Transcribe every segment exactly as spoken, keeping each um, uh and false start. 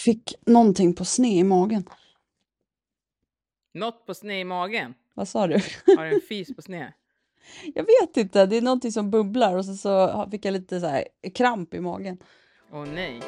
fick någonting på sned i magen. Något på sned i magen? Vad sa du? Har du en fis på sned? Jag vet inte, det är någonting som bubblar och så, så fick jag lite så här kramp i magen. Åh nej.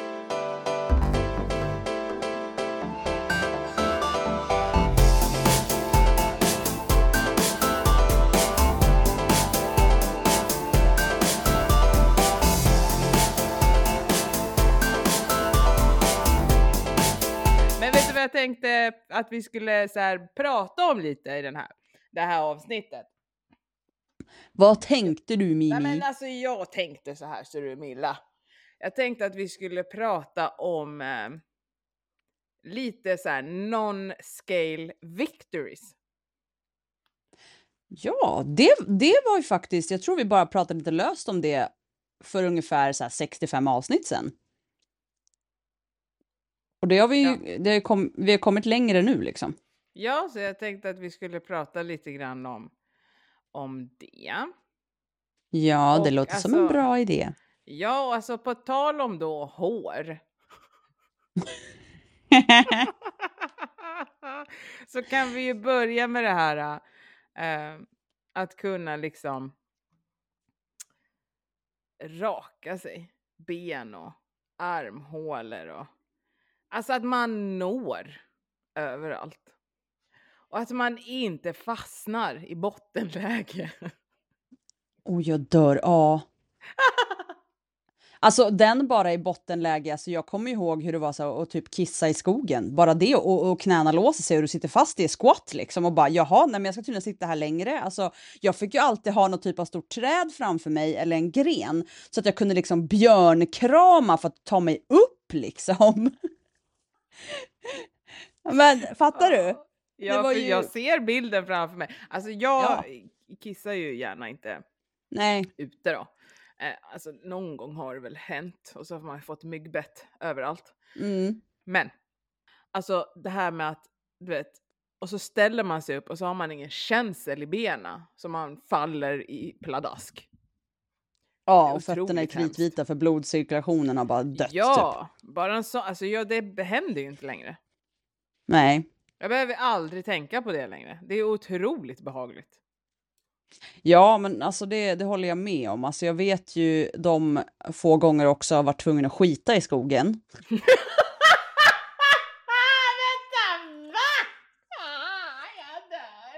Jag tänkte att vi skulle så här prata om lite i den här, det här avsnittet. Vad tänkte du, Mimi? Nej, men alltså jag tänkte så här, så du Milla. Jag tänkte att vi skulle prata om eh, lite så här non-scale victories. Ja, det, det var ju faktiskt, jag tror vi bara pratade lite löst om det för ungefär så här sextiofem avsnitt sedan. Och det har vi ju, ja. det har kom, vi har kommit längre nu liksom. Ja, så jag tänkte att vi skulle prata lite grann om, om det. Ja, det och låter alltså, som en bra idé. Ja, alltså på tal om då hår. Så kan vi ju börja med det här. Äh, att kunna liksom raka sig. Ben och armhålor och alltså att man når överallt. Och att man inte fastnar i bottenläge. Och jag dör, ja. Alltså den bara i bottenläge, alltså jag kommer ihåg hur det var så att typ kissa i skogen. Bara det och, och knäna låser sig och du sitter fast i squat liksom och bara jaha, nej men jag ska tydligen sitta här längre. Alltså jag fick ju alltid ha något typ av stort träd framför mig eller en gren så att jag kunde liksom björnkrama för att ta mig upp liksom. Men fattar du? Ja, för ju... jag ser bilden framför mig. Alltså jag ja. kissar ju gärna inte nej. ute då. Eh, alltså någon gång har det väl hänt och så har man fått myggbett överallt. Mm. Men alltså det här med att du vet, och så ställer man sig upp och så har man ingen känsel i benen så man faller i pladask. Ja, och fötterna är kritvita hemskt. För blodcirkulationen har bara dött. Ja, typ. bara en så, alltså ja, det händer ju inte längre. Nej. Jag behöver aldrig tänka på det längre. Det är otroligt behagligt. Ja, men alltså det, det håller jag med om. Alltså jag vet ju de få gånger också har varit tvungen att skita i skogen. Vänta, va? Ah, jag dör.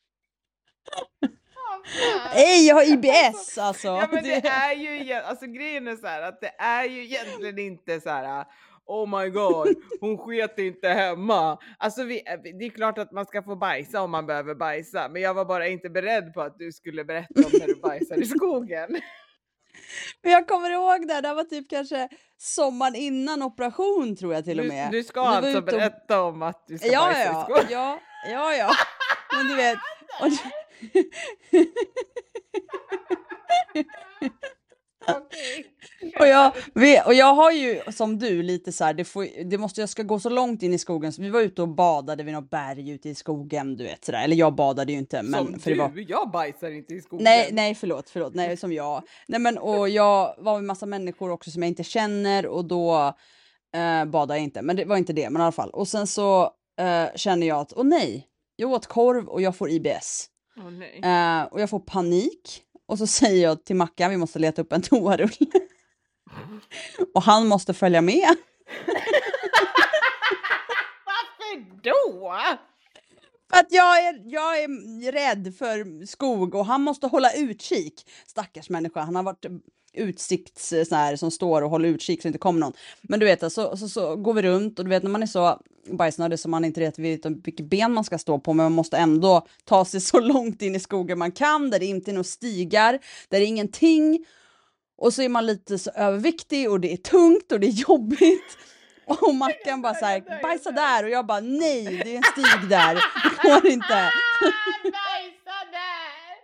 Oh, nej, jag har I B S alltså. Ja, men det är ju, alltså grejen är så här att det är ju egentligen inte så här. Oh my god, hon sket inte hemma. Alltså vi, det är klart att man ska få bajsa om man behöver bajsa. Men jag var bara inte beredd på att du skulle berätta om när du bajsar i skogen. Men jag kommer ihåg det, det var typ kanske sommaren innan operation tror jag till och med. Du, du ska alltså och... berätta om att du ska ja, bajsa ja, i skogen. Ja, ja, ja. Men du vet... Och... Okay. och, jag, och jag har ju som du lite så här, det, får, det måste jag ska gå så långt in i skogen så vi var ute och badade vid något berg ute i skogen, du vet sådär. Eller jag badade ju inte men som för du, det var... jag bajsar inte i skogen. Nej, nej förlåt, förlåt, nej som jag. Nej men och jag var med massa människor också som jag inte känner och då eh, badade jag inte, men det var inte det, men i alla fall. Och sen så eh, känner jag att, åh nej, jag åt korv och jag får I B S. Oh, nej. Eh, och jag får panik. Och så säger jag till Mackan, vi måste leta upp en toarull. Och han måste följa med. Varför då? För att jag är, jag är rädd för skog och han måste hålla utkik. Stackars människa, han har varit utsikts så här, som står och håller utkik så det inte kommer någon. Men du vet, så, så, så, så går vi runt och du vet när man är så bajsnödig så man inte vet vilket ben man ska stå på, men man måste ändå ta sig så långt in i skogen man kan där det inte är några stigar, där det är ingenting. Och så är man lite så överviktig och det är tungt och det är jobbigt. Och Mackan bara såhär, bajsa där. Och jag bara, nej, det är en stig där. Det går inte. Bajsa där.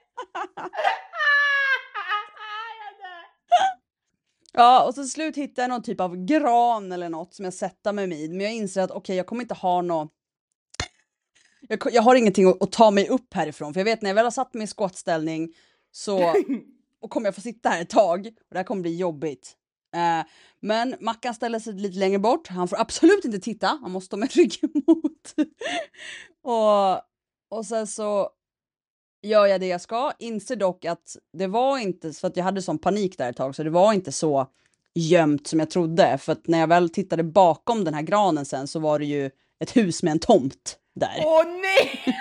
Ja, och så slut hittar jag någon typ av gran eller något som jag sätter mig vid. Men jag inser att okej, okay, jag kommer inte ha något. Jag, jag har ingenting att, att ta mig upp härifrån. För jag vet när jag väl har satt mig i squatställning så och kommer jag få sitta här ett tag. Och det här kommer bli jobbigt. Eh, men Mackan ställer sig lite längre bort. Han får absolut inte titta. Han måste stå med ryggen mot. och, och sen så gör jag det jag ska. Inser dock att det var inte, för att jag hade sån panik där ett tag, så det var inte så gömt som jag trodde. För att när jag väl tittade bakom den här granen sen så var det ju ett hus med en tomt där. Åh nej! Åh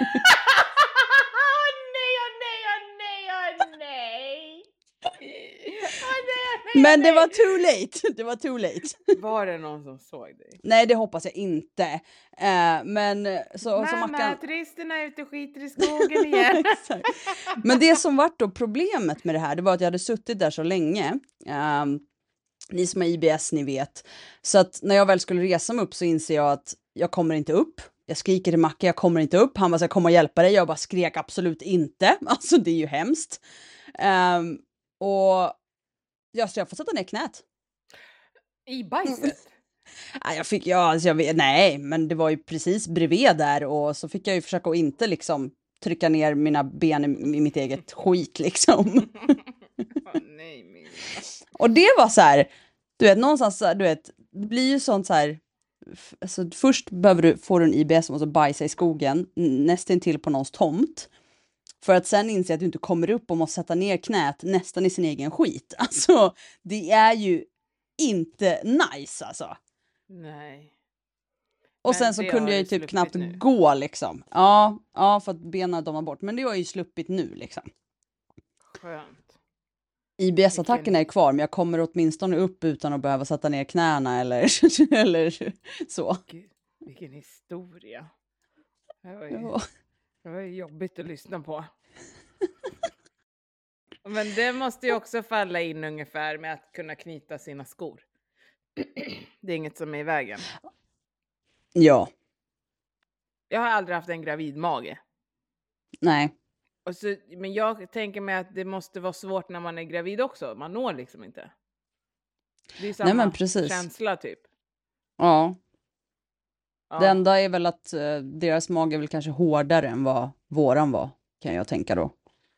nej, åh nej, åh nej, åh nej! Åh nej, åh nej, Men det nej. var too late. Det var too late. Var det någon som såg dig? Nej, det hoppas jag inte. Eh, men så, så Mamma, Mackan... turisterna är ute och skiter i skogen igen. Exakt. Men det som var då problemet med det här, det var att jag hade suttit där så länge. Um, ni som är I B S, ni vet. Så att när jag väl skulle resa mig upp så inser jag att jag kommer inte upp. Jag skriker till Macke, jag kommer inte upp. Han var så här, kom och hjälpa dig. Jag bara skrek absolut inte. Alltså det är ju hemskt. Um, och ja, så jag får sätta ner knät. I bajset? Nej, jag fick, ja, alltså jag vet, nej, men det var ju precis bredvid där och så fick jag ju försöka att inte liksom trycka ner mina ben i, i mitt eget skit liksom. Åh, nej, min. Och det var så här, du vet, någonstans, du vet, det blir ju sånt så här, f- alltså först behöver du få en I B S och så bajsa i skogen, nästan till på någons tomt. För att sen inse att du inte kommer upp och måste sätta ner knät nästan i sin egen skit. Alltså, det är ju inte nice alltså. Nej. Och Men sen så det har kunde jag ju du typ sluppit knappt nu. gå liksom. Ja, ja, för att benen domnar bort. Men det har jag ju sluppit nu liksom. Skönt. I B S-attackerna är kvar, men jag kommer åtminstone upp utan att behöva sätta ner knäna eller, eller så. Gud, vilken historia. Det var ju, Ja. det var ju jobbigt att lyssna på. Men det måste ju också falla in ungefär med att kunna knyta sina skor. Det är inget som är i vägen. Ja, Jag har aldrig haft en gravid mage. nej. Och så, men jag tänker mig att det måste vara svårt när man är gravid också. Man når liksom inte. Det är samma Nej, men precis. känsla typ. Ja, Ja. det enda är väl att eh, deras mage är väl kanske hårdare än vad våran var, kan jag tänka då.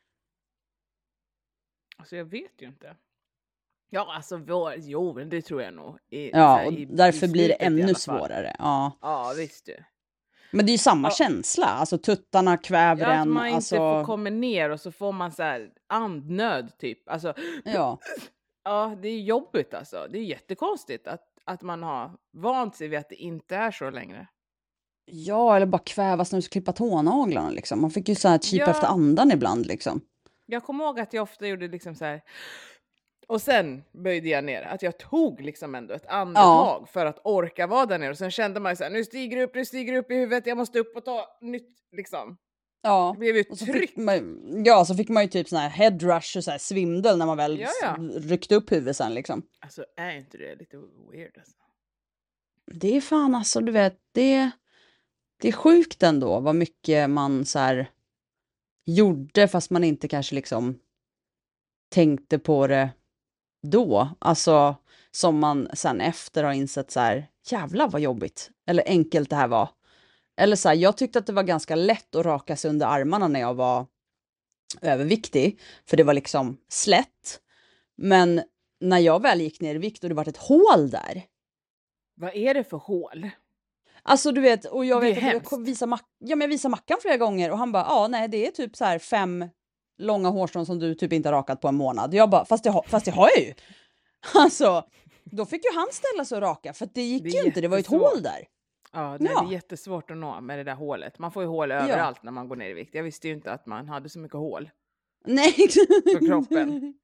Alltså jag vet ju inte. Ja, alltså vår, jo, men det tror jag nog. I, så Ja, här, och i- därför i blir det slutet i ännu alla fall. svårare. Ja. Ja, visst du. Men det är ju samma Ja. känsla, alltså tuttarna kväver Ja, att en. man inte Alltså, får komma ner och så får man så här andnöd typ. Alltså, ja. ja, det är jobbigt alltså. Det är jättekonstigt att, att man har vant sig vid att det inte är så längre. Ja, eller bara kvävas när du ska klippa tånaglarna liksom. Man fick ju så här chipa Ja. efter andan ibland liksom. Jag kommer ihåg att jag ofta gjorde liksom så här. Och sen böjde jag ner. Att jag tog liksom ändå ett andetag för att orka vara där nere. Och sen kände man ju så här, nu stiger det upp, nu stiger det upp i huvudet. Jag måste upp och ta nytt liksom. Ja. Det blev ju Och så tryck. fick man, ja, så fick man ju typ sån här head rush och så här svindel när man väl Ja, ja. s- ryckte upp huvudet sen liksom. Alltså är inte det lite weird alltså? Det är fan alltså, du vet, det, det är sjukt ändå vad mycket man så här gjorde fast man inte kanske liksom tänkte på det då. Alltså som man sen efter har insett så här, jävlar vad jobbigt. Eller enkelt det här var. Eller så här, jag tyckte att det var ganska lätt att raka sig under armarna när jag var överviktig. För det var liksom slätt. Men när jag väl gick ner i vikt och det var ett hål där. Vad är det för hål? Alltså du vet, och jag Det är vet att jag hemskt. kom visa Mac- ja, men jag visade Mackan flera gånger och han bara, ja nej det är typ så här fem långa hårstrån som du typ inte har rakat på en månad. Jag bara, fast det, ha- fast det har jag ju. Alltså, då fick ju han ställa sig och raka för att det gick Det är ju inte, det var ju ett jättesvårt. hål där. Ja, nej, Ja. det är jättesvårt att nå med det där hålet. Man får ju hål överallt när man går ner i vikt. Jag visste ju inte att man hade så mycket hål Nej. på kroppen.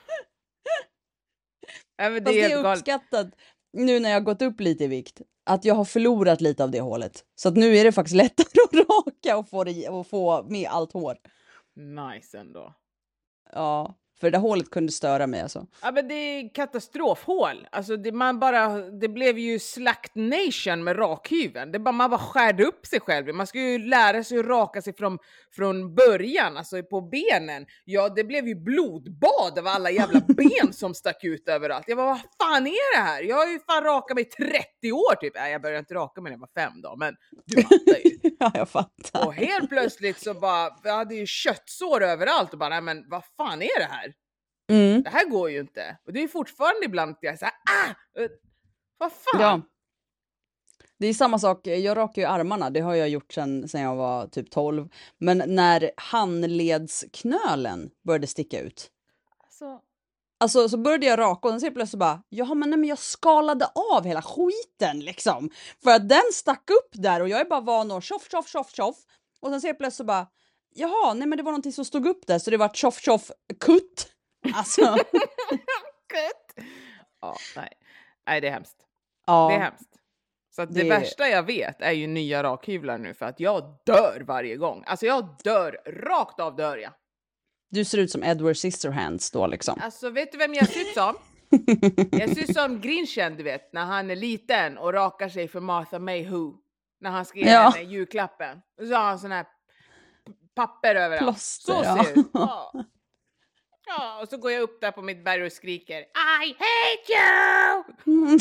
Ja, men det Fast är det helt är galet. uppskattat nu när jag har gått upp lite i vikt. Att jag har förlorat lite av det hålet. Så att nu är det faktiskt lättare att raka och få, det, och få med allt hår. Nice ändå. Ja, för det där hålet kunde störa mig alltså. Ja, men det är katastrofhål. Alltså det, man bara, det blev ju slakt nation med rakhyveln. Det bara, man bara skärde upp sig själv. Man ska ju lära sig att raka sig från, från början, alltså på benen. Ja, det blev ju blodbad av alla jävla ben som stack ut överallt. Jag bara, vad fan är det här? Jag har ju fan rakat mig i trettio år typ. Nej, jag började inte raka mig när jag var fem då, men du fattar ju. Ja, jag fattar. Och helt plötsligt så bara, jag hade ju köttsår överallt och bara, nej men vad fan är det här? Mm. Det här går ju inte. Och det är fortfarande ibland att jag är så här, ah! Uh, vad fan? Ja. Det är samma sak, jag rakar ju armarna, det har jag gjort sedan, sedan jag var typ tolv. Men när handledsknölen började sticka ut, Alltså, alltså så började jag raka och sen ser plötsligt bara, jaha men nej men jag skalade av hela skiten liksom. För att den stack upp där och jag är bara van och tjoff tjoff tjoff tjoff. Och sen ser jag plötsligt bara, jaha nej men det var någonting som stod upp där så det var tjoff tjoff kutt. Alltså. kutt. Ja, nej. Nej, det är hemskt. Ja. Det är hemskt. Så att det, Det- värsta jag vet är ju nya rakhyvlar nu för att jag dör varje gång. Alltså jag dör, rakt av dör jag. Du ser ut som Edward Scissorhands då liksom. Alltså vet du vem jag ser ut som? Jag ser ut som Grinchen, du vet, när han är liten och rakar sig för Martha Mayhew. När han ska ge Ja. henne julklappen. Och så har han sån här p- papper överallt. Plåster, Så ja. ser det ut. Ja. Ja, och så går jag upp där på mitt berg och skriker I hate you!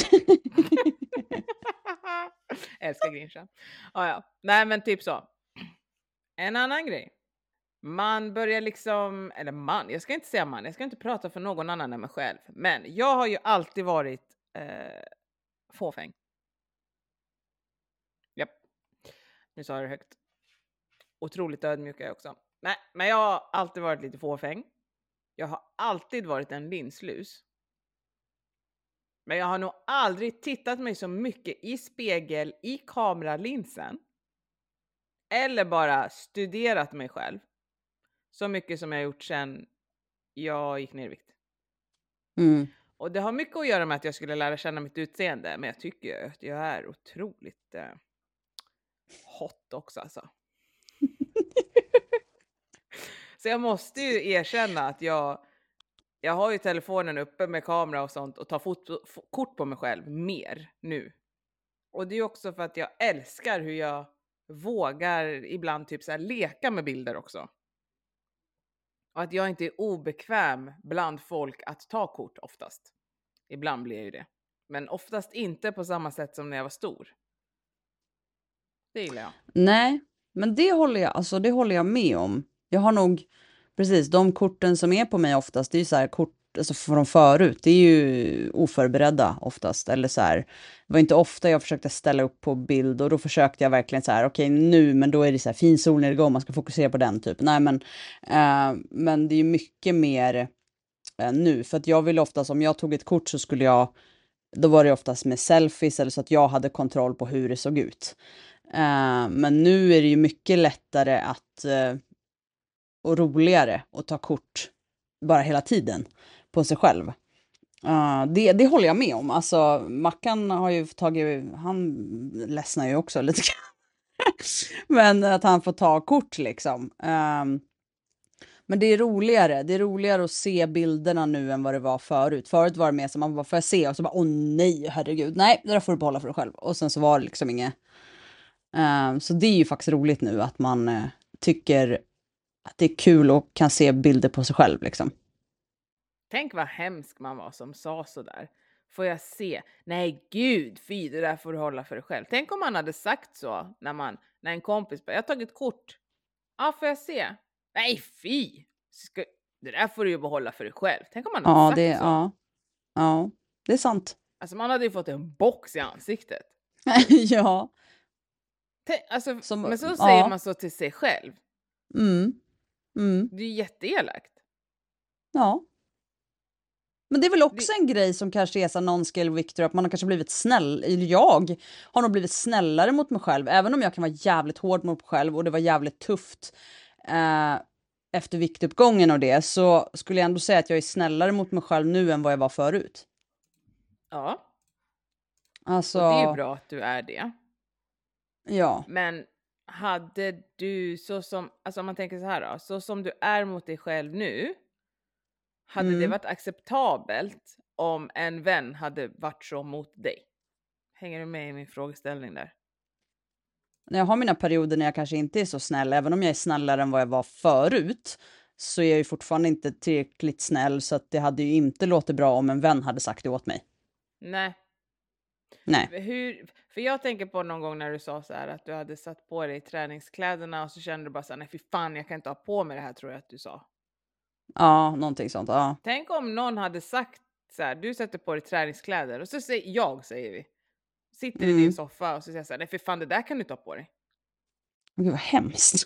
Älskar Grinchen. Ja, ja. Nej, men typ så. En annan grej. Man börjar liksom, eller man, jag ska inte säga man, jag ska inte prata för någon annan än mig själv. Men jag har ju alltid varit eh, fåfäng. Japp. Nu sa jag det högt. Otroligt ödmjuk är jag också. Nej, men jag har alltid varit lite fåfäng. Jag har alltid varit en linslus. Men jag har nog aldrig tittat mig så mycket i spegel i kameralinsen. Eller bara studerat mig själv. Så mycket som jag gjort sedan jag gick ner i vikt. Mm. Och det har mycket att göra med att jag skulle lära känna mitt utseende. Men jag tycker att jag är otroligt eh, hot också alltså. Så jag måste ju erkänna att jag, jag har ju telefonen uppe med kamera och sånt och tar foto, f- kort på mig själv mer nu. Och det är också för att jag älskar hur jag vågar ibland typ så här leka med bilder också. Och att jag inte är obekväm bland folk att ta kort oftast. Ibland blir jag ju det. Men oftast inte på samma sätt som när jag var stor. Det gillar jag. Nej, men det håller jag, alltså det håller jag med om. Jag har nog, precis, de korten som är på mig oftast, det är ju så här kort alltså från förut, det är ju oförberedda oftast. Eller så här, det var inte ofta jag försökte ställa upp på bild och då försökte jag verkligen så här, okej okay, nu, men då är det så här fin solnedgång, man ska fokusera på den typ. Nej men, eh, men det är ju mycket mer eh, nu, för att jag vill oftast, om jag tog ett kort så skulle jag, då var det oftast med selfies eller så att jag hade kontroll på hur det såg ut. Uh, men nu är det ju mycket lättare att uh, och roligare att ta kort bara hela tiden på sig själv. Uh, det, det håller jag med om. Alltså Mackan har ju tagit, han ledsnar ju också lite men att han får ta kort liksom. Uh, men det är roligare. Det är roligare att se bilderna nu än vad det var förut. Förut var det mer som man bara, får jag se? Och så bara, åh nej, herregud. Nej, det där får du behålla för dig själv. Och sen så var det liksom inget. Uh, så det är ju faktiskt roligt nu att man uh, tycker att det är kul och kan se bilder på sig själv liksom. Tänk vad hemsk man var som sa så där. Får jag se? Nej gud, fy, det där får du hålla för dig själv. Tänk om man hade sagt så när man, när en kompis bara, jag har tagit kort. Ja, får jag se? Nej fy, Ska, det där får du ju behålla för dig själv. Tänk om man hade Ja, sagt det, så. ja. Ja, det är sant. Alltså man hade ju fått en box i ansiktet. Ja. Tänk, alltså, Som, men så ja. säger man så till sig själv. Mm. Mm. Det är ju jätteelakt. Ja. Men det är väl också det... en grej som kanske är så non-scale Victor, att man har kanske blivit snäll, eller jag har nog blivit snällare mot mig själv, även om jag kan vara jävligt hård mot mig själv och det var jävligt tufft eh, efter viktuppgången och det, så skulle jag ändå säga att jag är snällare mot mig själv nu än vad jag var förut. Ja. Alltså... Och det är ju bra att du är det. Ja. Men hade du så som, alltså om man tänker så här då, så som du är mot dig själv nu, hade mm. det varit acceptabelt om en vän hade varit så mot dig? Hänger du med i min frågeställning där? När jag har mina perioder när jag kanske inte är så snäll, även om jag är snällare än vad jag var förut, så är jag ju fortfarande inte tillräckligt snäll, så att det hade ju inte låtit bra om en vän hade sagt det åt mig. Nej. Nej. Hur, för jag tänker på någon gång när du sa så här att du hade satt på dig träningskläderna och så kände du bara så här, nej fy fan, jag kan inte ha på mig det här, tror jag att du sa. Ja, någonting sånt. Ja. Tänk om någon hade sagt så här, du sätter på dig träningskläder och så säger jag, säger vi, sitter i din Mm. soffa och så säger jag så här, nej för fan det där kan du ta på dig. Gud vad hemskt.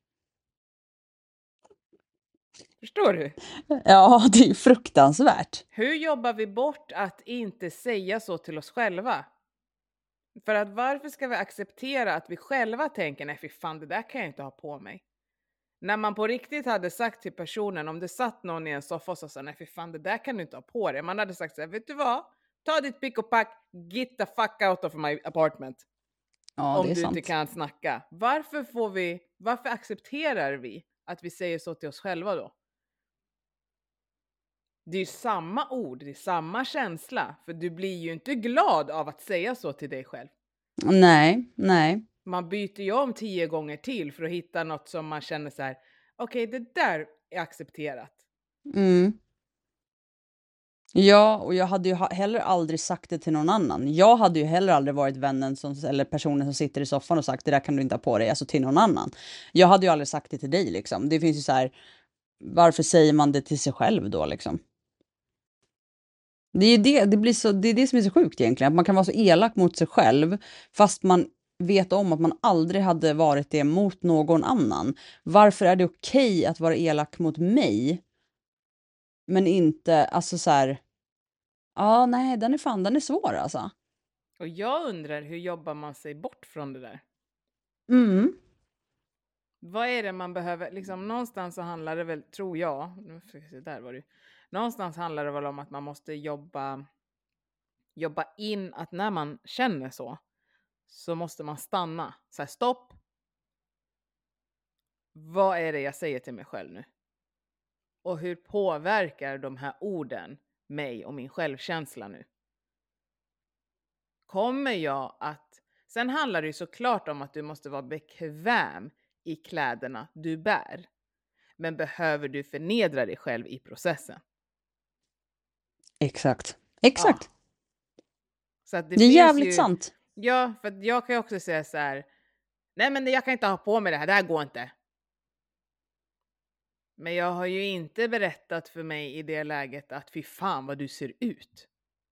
Förstår du? Ja, det är ju fruktansvärt. Hur jobbar vi bort att inte säga så till oss själva? För att varför ska vi acceptera att vi själva tänker, nej för fan det där kan jag inte ha på mig. När man på riktigt hade sagt till personen, om det satt någon i en soffa och sa nej för fan det där kan du inte ha på dig. Man hade sagt så här, vet du vad? Ta ditt pick och pack, get the fuck out of my apartment. Ja, Om det är du sant. inte kan snacka. Varför får vi, varför accepterar vi att vi säger så till oss själva då? Det är ju samma ord, det är samma känsla. För du blir ju inte glad av att säga så till dig själv. Nej, nej. Man byter ju om tio gånger till för att hitta något som man känner så här, okej okay, det där är accepterat. Mm. Ja, och jag hade ju heller aldrig sagt det till någon annan. Jag hade ju heller aldrig varit vännen som, eller personen som sitter i soffan och sagt det där kan du inte ha på dig, alltså till någon annan. Jag hade ju aldrig sagt det till dig liksom. Det finns ju så här, varför säger man det till sig själv då liksom? Det är det, det blir så, det är det som är så sjukt egentligen, att man kan vara så elak mot sig själv fast man vet om att man aldrig hade varit det mot någon annan. Varför är det okej att vara elak mot mig? Men inte, alltså så här, ja nej, den är fan, den är svår alltså. Och jag undrar, hur jobbar man sig bort från det där? Mm. Vad är det man behöver, liksom någonstans så handlar det väl, tror jag, där var det, någonstans handlar det väl om att man måste jobba, jobba in att när man känner så, så måste man stanna, så här stopp. Vad är det jag säger till mig själv nu? Och hur påverkar de här orden mig och min självkänsla nu? Kommer jag att... Sen handlar det ju såklart om att du måste vara bekväm i kläderna du bär. Men behöver du förnedra dig själv i processen? Exakt. Exakt. Ja. Så att det, det är finns jävligt ju... sant. Ja, för att jag kan ju också säga så här, nej men jag kan inte ha på mig det här, det här går inte. Men jag har ju inte berättat för mig i det läget att fy fan vad du ser ut.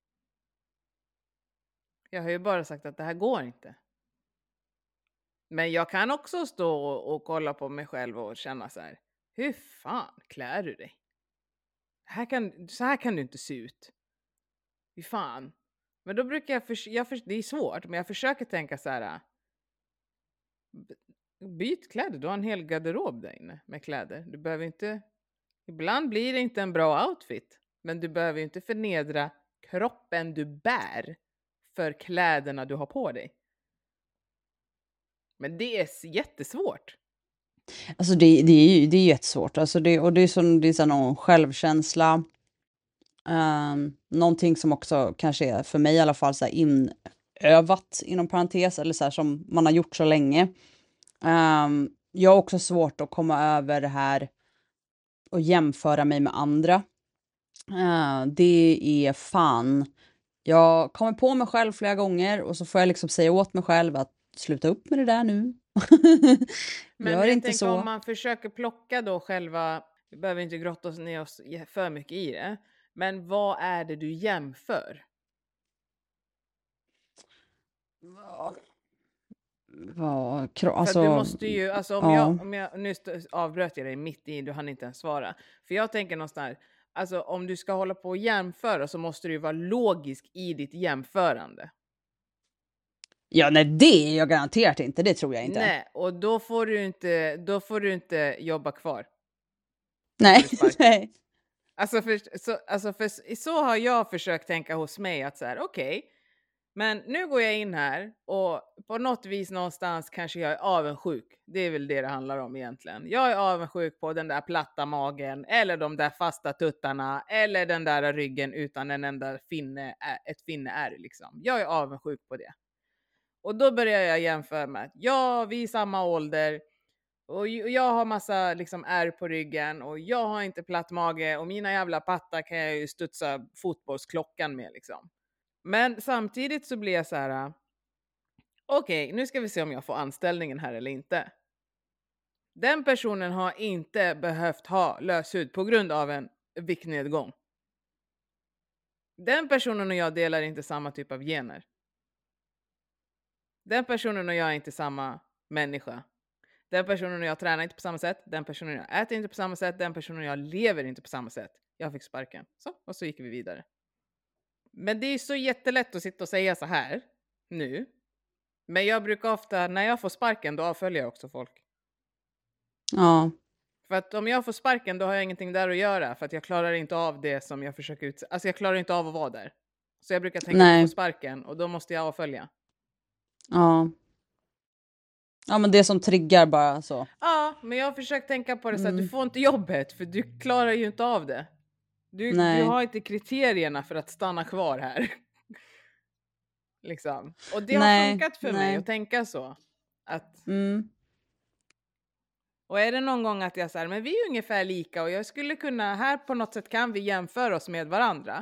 Jag har ju bara sagt att det här går inte. Men jag kan också stå och, och kolla på mig själv och känna så här, hur fan klär du dig? Här kan, så här kan du inte se ut. Fy fan. Men då brukar jag, för, jag för, det är svårt, men jag försöker tänka så här, byt kläder, du har en hel garderob där inne med kläder. Du behöver inte, ibland blir det inte en bra outfit, men du behöver inte förnedra kroppen du bär för kläderna du har på dig. Men det är jättesvårt. Alltså det, det är ju det är jättesvårt. Alltså det, och det är så, det är så någon självkänsla. Um, någonting som också kanske är för mig i alla fall så här inövat inom parentes. Eller så här som man har gjort så länge. Um, jag har också svårt att komma över det här och jämföra mig med andra. Uh, det är fan. Jag kommer på mig själv flera gånger och så får jag liksom säga åt mig själv att sluta upp med det där nu. Men Gör jag inte tänker så. om man försöker plocka då själva, vi behöver inte grotta oss ner oss för mycket i det. Men vad är det du jämför? Vad? Vad? Alltså, för du måste ju, alltså om ja. jag, om jag, nu avbröt jag dig mitt i, du hann inte ens svara. För jag tänker någonstans, alltså om du ska hålla på och jämföra så måste du ju vara logisk i ditt jämförande. Ja, nej, det är jag garanterat inte. Det tror jag inte. Nej, och då får du inte, då får du inte jobba kvar. Nej, nej. Alltså för, så, alltså för så har jag försökt tänka hos mig att så här, okej, okay, men nu går jag in här och på något vis någonstans kanske jag är avundsjuk. Det är väl det det handlar om egentligen. Jag är avundsjuk på den där platta magen eller de där fasta tuttarna eller den där ryggen utan en enda finne, ett finne är liksom. Jag är avundsjuk på det. Och då börjar jag jämföra med att ja, vi är samma ålder och jag har massa liksom ärr på ryggen och jag har inte platt mage och mina jävla pattar kan jag ju studsa fotbollsklockan med liksom. Men samtidigt så blir jag så här, okej, okay, nu ska vi se om jag får anställningen här eller inte. Den personen har inte behövt ha löshud på grund av en viktnedgång. Den personen och jag delar inte samma typ av gener. Den personen och jag är inte samma människa. Den personen och jag tränar inte på samma sätt. Den personen och jag äter inte på samma sätt. Den personen och jag lever inte på samma sätt. Jag fick sparken. Så, och så gick vi vidare. Men det är så jättelätt att sitta och säga så här nu. Men jag brukar ofta, när jag får sparken, då avföljer jag också folk. Ja. För att om jag får sparken, då har jag ingenting där att göra. För att jag klarar inte av det som jag försöker ut. Alltså jag klarar inte av att vara där. Så jag brukar tänka Nej. på sparken och då måste jag avfölja. Ja. Ja, men det som triggar bara så. Ja, men jag har försökt tänka på det så att Mm. du får inte jobbet. För du klarar ju inte av det. Du, du har inte kriterierna för att stanna kvar här. Liksom. Och det Nej, har funkat för nej. mig att tänka så. Att, Mm. och är det någon gång att jag säger, men vi är ungefär lika och jag skulle kunna, här på något sätt kan vi jämföra oss med varandra.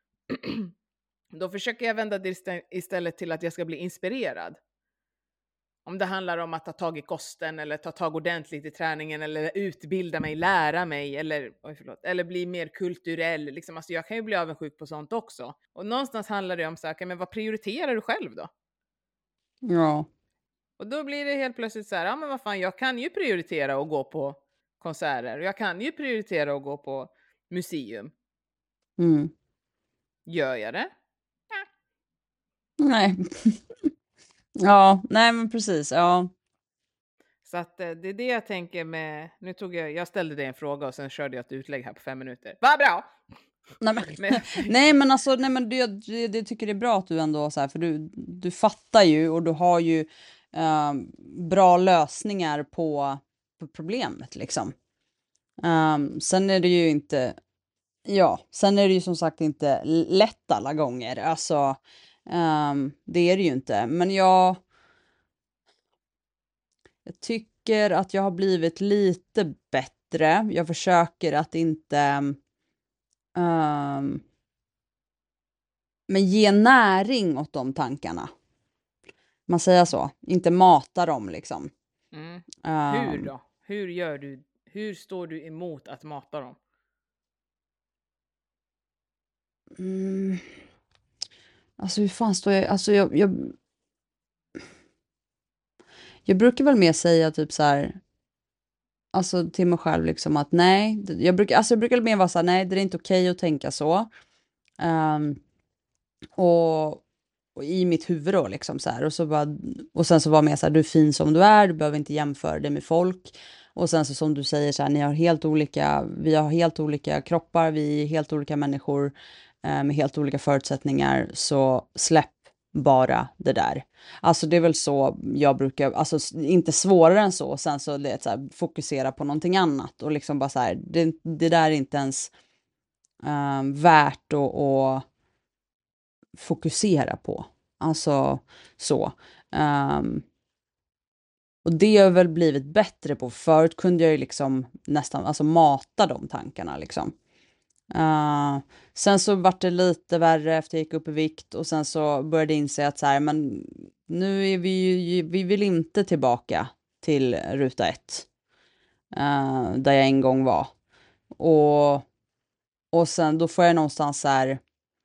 Då försöker jag vända det istä- istället till att jag ska bli inspirerad. Om det handlar om att ta tag i kosten eller ta tag ordentligt i träningen eller utbilda mig, lära mig eller, oj, förlåt, eller bli mer kulturell. Liksom. Alltså jag kan ju bli avundsjuk på sånt också. Och någonstans handlar det om så här, okay, men vad prioriterar du själv då? Ja. Och då blir det helt plötsligt så här, ja men vad fan, jag kan ju prioritera att gå på konserter. Jag kan ju prioritera att gå på museum. Mm. Gör jag det? Nej. Ja, nej men precis. Ja. Så att eh, det är det jag tänker med, nu tog jag, jag ställde dig en fråga och sen körde jag ett utlägg här på fem minuter. Vad bra! Nej men, Men- nej, men alltså, nej men det, det, det tycker det är bra att du ändå så här, för du, du fattar ju och du har ju eh, bra lösningar på, på problemet liksom. Um, sen är det ju inte, ja, sen är det ju som sagt inte lätt alla gånger. Alltså, um, det är det ju inte. Men jag, jag tycker att jag har blivit lite bättre. Jag försöker att inte um, men ge näring åt de tankarna. Man säger så. Inte mata dem liksom. Mm. Um, Hur då? Hur gör du? Hur står du emot att mata dem? Mm, alltså hur fan står jag? Alltså jag, jag... Jag brukar väl mer säga typ så här. Alltså till mig själv liksom att nej. Jag brukar, alltså jag brukar mer vara så här, nej det är inte okej att tänka så. Um, och, och i mitt huvud då liksom så här. Och, så bara, och sen så var med så här, du är fin som du är. Du behöver inte jämföra dig med folk. Och sen så som du säger så här, ni har helt olika, vi har helt olika kroppar, vi är helt olika människor eh, med helt olika förutsättningar, så släpp bara det där. Alltså det är väl så jag brukar, alltså inte svårare än så, sen så det är så här, fokusera på någonting annat och liksom bara så här, det, det där är inte ens eh, värt att, att fokusera på. Alltså så. Um, Och det har jag väl blivit bättre på. Förut kunde jag ju liksom nästan alltså mata de tankarna liksom. Uh, sen så vart det lite värre efter jag gick upp i vikt och sen så började jag inse att så här, men nu är vi ju, vi vill inte tillbaka till ruta ett. Uh, där jag en gång var. Och, och sen då får jag någonstans så här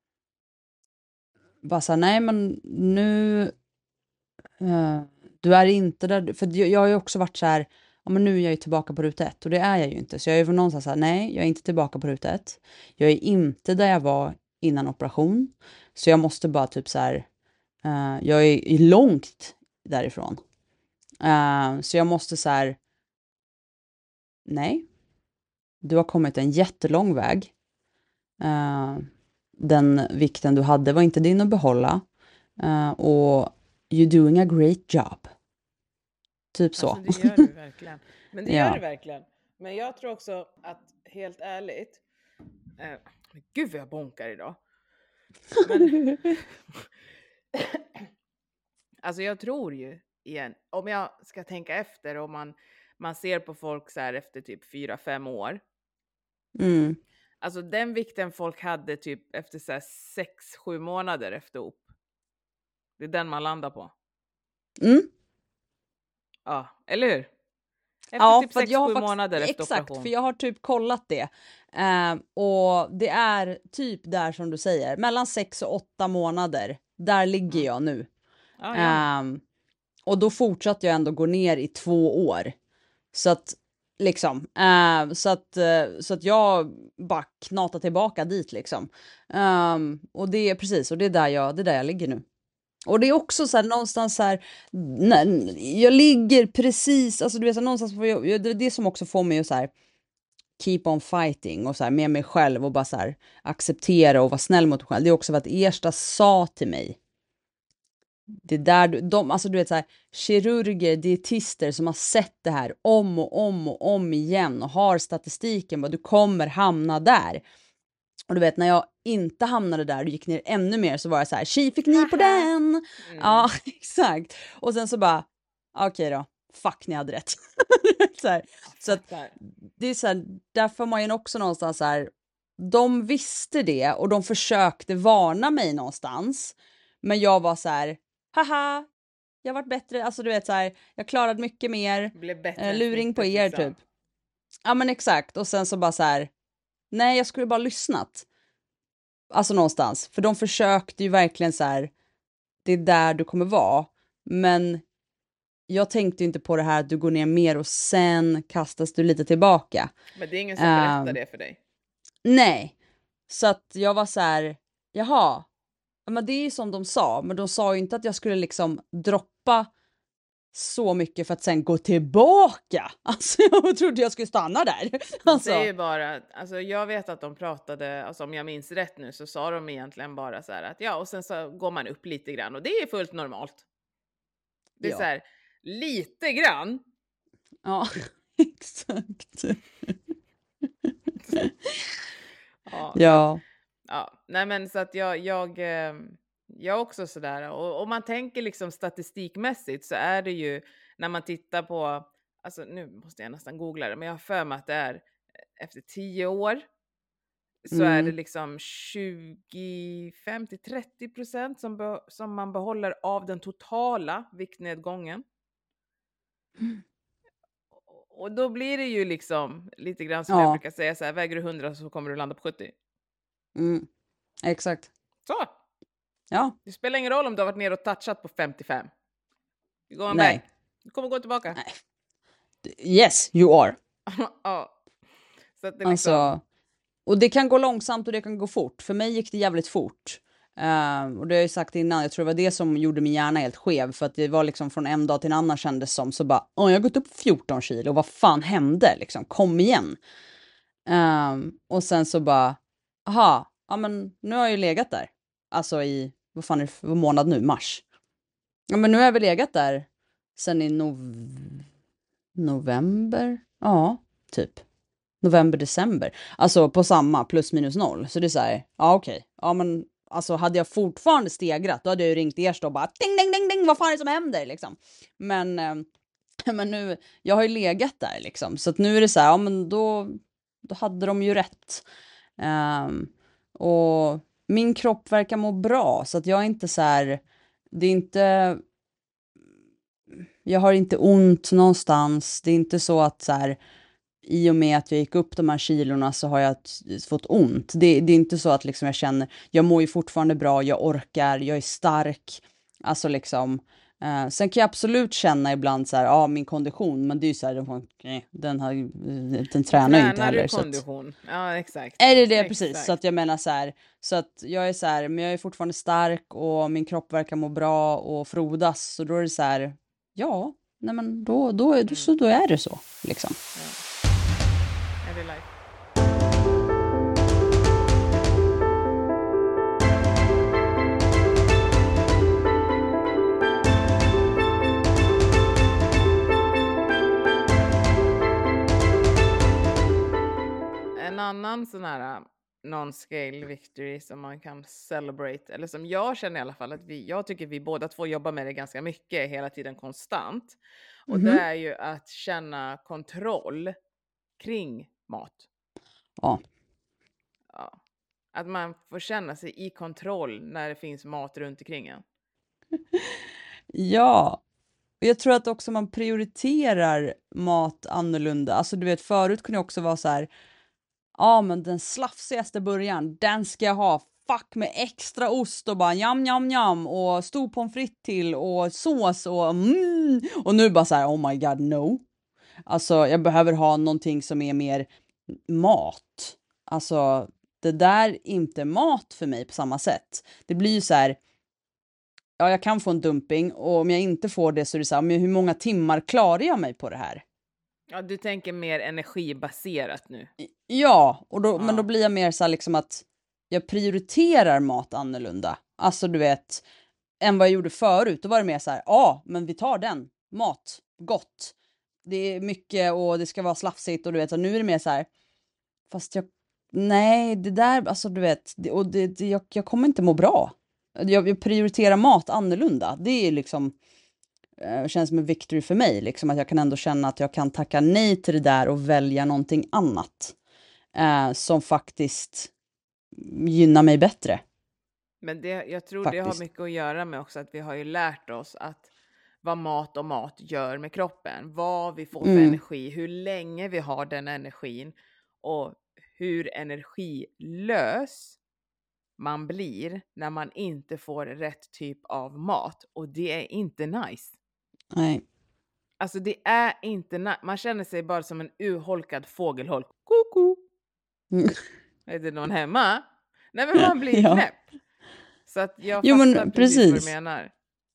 bara så här, nej men nu uh, du är inte där, för jag, jag har ju också varit så här, ja men nu är jag ju tillbaka på ruta ett och det är jag ju inte. Så jag är ju någonstans så här, nej jag är inte tillbaka på ruta ett. Jag är inte där jag var innan operation. Så jag måste bara typ så här, uh, jag är långt därifrån. Uh, så jag måste så här, nej. Du har kommit en jättelång väg. Uh, den vikten du hade var inte din att behålla. Uh, och you're doing a great job. Typ så. Alltså det gör du verkligen. Men det Ja. gör du verkligen. Men jag tror också att, helt ärligt, eh, gud vad jag bonkar idag. Men, alltså jag tror ju, igen, om jag ska tänka efter, om man, man ser på folk så här efter typ fyra, fem år. Mm. Alltså den vikten folk hade typ efter så här sex, sju månader efter O P. Det är den man landar på. Mm. Ja, eller hur? Efter Ja, typ för att sex jag har sju faktiskt, månader efter exakt, operation. för jag har typ kollat det. Eh, och det är typ där som du säger, mellan sex och åtta månader, där ligger Mm. jag nu. Ja, jag med. Ehm, och då fortsatte jag ändå gå ner i två år. Så att liksom, eh, så att eh, så att jag bara knatar tillbaka dit liksom. Ehm, och det är precis, och det är där jag, det är där jag ligger nu. Och det är också så här någonstans så här, nej, jag ligger precis, alltså du vet så här, någonstans får jag, det är det som också får mig att så här keep on fighting och så här med mig själv och bara så här acceptera och vara snäll mot mig själv. Det är också för att Ersta sa till mig, det där du- de, alltså du vet så här, kirurger, dietister som har sett det här om och om och om igen och har statistiken vad du kommer hamna där. Och du vet, när jag inte hamnade där och gick ner ännu mer så var jag så här, tji fick ni på den? Mm. Ja, exakt. Och sen så bara, okej då, fuck ni hade rätt. så här. Så att Fattar. det är så här, där får man ju också någonstans så här, de visste det och de försökte varna mig någonstans. Men jag var så här, haha, jag varit bättre, alltså du vet så här, jag klarade mycket mer, Blev bättre eh, än luring på snittet, er liksom. typ. Ja men exakt, och sen så bara så här, nej jag skulle bara lyssnat. Alltså någonstans, för de försökte ju verkligen så här, det är där du kommer vara. Men jag tänkte inte på det här att du går ner mer och sen kastas du lite tillbaka. Men det är ingen som berättar Ehm, det för dig. Nej, så att jag var så här, jaha, ja, men det är ju som de sa, men de sa ju inte att jag skulle liksom droppa så mycket för att sen gå tillbaka. Alltså jag trodde jag skulle stanna där. Alltså. Det är ju bara, alltså jag vet att de pratade, alltså om jag minns rätt nu så sa de egentligen bara så här att ja, och sen så går man upp lite grann och det är fullt normalt. Det är Ja. så här, lite grann. Ja, exakt. Ja, Ja. ja, nej men så att jag, jag, eh, jag är också sådär. Och om man tänker liksom statistikmässigt så är det ju när man tittar på, alltså nu måste jag nästan googla det, men jag har för mig att det är efter tio år så är det Mm. liksom tjugofem till trettio procent som, be, som man behåller av den totala viktnedgången. Och då blir det ju liksom lite grann som Ja. jag brukar säga så här, väger du hundra så kommer du landa på sjuttio. Mm. Exakt. Så! Ja. Det spelar ingen roll om du har varit ner och touchat på femtiofem. Du går Nej. back. Du kommer gå tillbaka. Nej. Yes, you are. Ja. Så att det liksom... Alltså, och det kan gå långsamt och det kan gå fort. För mig gick det jävligt fort. Uh, och det har jag ju sagt innan, jag tror det var det som gjorde min hjärna helt skev. För att det var liksom från en dag till en annan kändes som så bara, åh jag har gått upp fjorton kilo, vad fan hände liksom, kom igen. Um, och sen så bara, aha, ja men nu har jag ju legat där. Alltså i, vad fan är det för månad nu, mars. Ja men nu har jag väl legat där sen i nov- november, ja typ. November, december. Alltså på samma plus minus noll. Så det är så här, ja okej. Ja men alltså hade jag fortfarande stegrat då hade jag ju ringt Ersta och bara ding ding ding ding, vad fan är det som händer liksom. Men, eh, men nu, jag har ju legat där liksom. Så att nu är det så här, ja men då, då hade de ju rätt. Um, och min kropp verkar må bra så att jag är inte så här, det är inte, jag har inte ont någonstans. Det är inte så att så här, i och med att jag gick upp de här kilorna så har jag t- fått ont. Det, det är inte så att liksom jag känner, jag mår ju fortfarande bra, jag orkar, jag är stark. Alltså liksom, eh, sen kan jag absolut känna ibland så här, ja min kondition, men det är ju så här, den, den, har, den tränar ju inte Tränar heller. du Så att, kondition? Ja, exakt. är det det Exakt. precis? Så att jag menar så här, så att jag är så här, men jag är fortfarande stark och min kropp verkar må bra och frodas. Så då är det så här, ja, nej men då, då, är, Mm. så, då är det så liksom. Ja. Every life. En annan sån här uh, non-scale victory som man kan celebrate, eller som jag känner i alla fall att vi, jag tycker vi båda två jobbar med det ganska mycket hela tiden konstant. Och Mhm. det är ju att känna kontroll kring mat. Ja. Ja. Att man får känna sig i kontroll när det finns mat runt omkring en. Ja, Och jag tror att också man prioriterar mat annorlunda. Alltså du vet, förut kunde jag också vara så här, ja men den slafsigaste burgaren, den ska jag ha. Fuck med extra ost och bara jam jam jam och stor pommes frites till och sås och mm. Och nu bara så här, oh my god no. Alltså jag behöver ha någonting som är mer mat. Alltså det där är inte mat för mig på samma sätt. Det blir ju så här, ja jag kan få en dumping och om jag inte får det så är det så här, men hur många timmar klarar jag mig på det här? Ja, du tänker mer energibaserat nu. Ja, och då, Ja. men då blir jag mer så här liksom att jag prioriterar mat annorlunda. Alltså du vet, än vad jag gjorde förut. Då var det mer så här, ja men vi tar den. Mat, gott. Det är mycket och det ska vara slafsigt och du vet, så nu är det mer så här, fast jag, nej det där, alltså du vet, det, och det, det, jag, jag kommer inte må bra. Jag, jag prioriterar mat annorlunda. Det är liksom, eh, känns som en victory för mig. Liksom att jag kan ändå känna att jag kan tacka nej till det där och välja någonting annat. Eh, som faktiskt gynnar mig bättre. Men det, jag tror Faktiskt. det har mycket att göra med också att vi har ju lärt oss att vad mat och mat gör med kroppen. Vad vi får för Mm. energi, hur länge vi har den energin och hur energilös man blir när man inte får rätt typ av mat. Och det är inte nice. Nej. Alltså det är inte nice. Man känner sig bara som en urholkad fågelholk. Koko! Mm. Är det någon hemma? Nej men man blir Ja. knäpp. Så att jag Jo, men fattar precis, vad precis. du menar.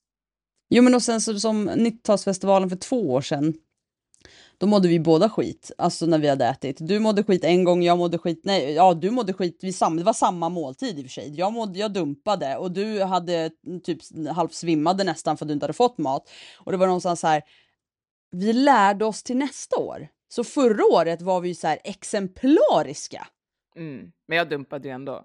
Jo men och sen så som nittiotalsfestivalen för två år sedan. Då mådde vi båda skit. Alltså när vi hade ätit. Du mådde skit en gång, jag mådde skit. Nej, ja du mådde skit. Vi sam, det var samma måltid i och för sig. Jag, mådde, jag dumpade och du hade typ halvsvimmade nästan för att du inte hade fått mat. Och det var någonstans så här. Vi lärde oss till nästa år. Så förra året var vi så här exemplariska. Mm. Men jag dumpade ju ändå.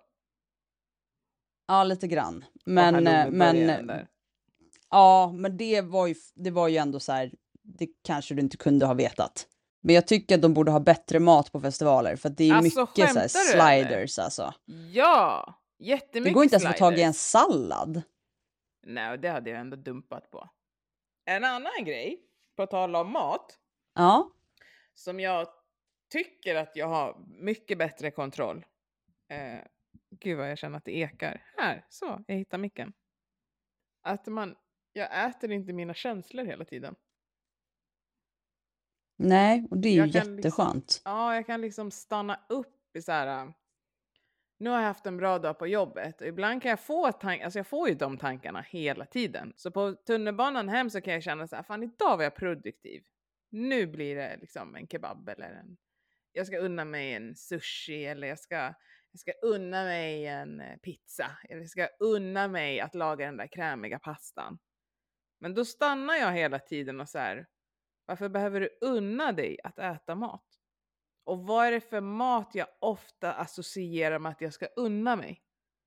Ja, lite grann. Men, Och hallå med men, början där. ja, men det var ju, det var ju ändå så här, det kanske du inte kunde ha vetat. Men jag tycker att de borde ha bättre mat på festivaler. För att det är Alltså, mycket så här skämtar du, eller? sliders alltså. Ja, jättemycket Det går inte ens att få tag i sliders. en sallad. Nej, det hade jag ändå dumpat på. En annan grej, på tal om mat, Ja. som jag tycker att jag har mycket bättre kontroll. Eh, gud vad jag känner att det ekar. Här, så, jag hittar micken. Att man, jag äter inte mina känslor hela tiden. Nej, och det är ju Jag kan jätteskönt. Liksom, ja, jag kan liksom stanna upp i så här. Nu har jag haft en bra dag på jobbet. Och ibland kan jag få tankar, alltså jag får ju de tankarna hela tiden. Så på tunnelbanan hem så kan jag känna så här, fan idag var jag produktiv. Nu blir det liksom en kebab eller en, jag ska unna mig en sushi eller jag ska, jag ska unna mig en pizza. Eller jag ska unna mig att laga den där krämiga pastan. Men då stannar jag hela tiden och så här, varför behöver du unna dig att äta mat? Och vad är det för mat jag ofta associerar med att jag ska unna mig?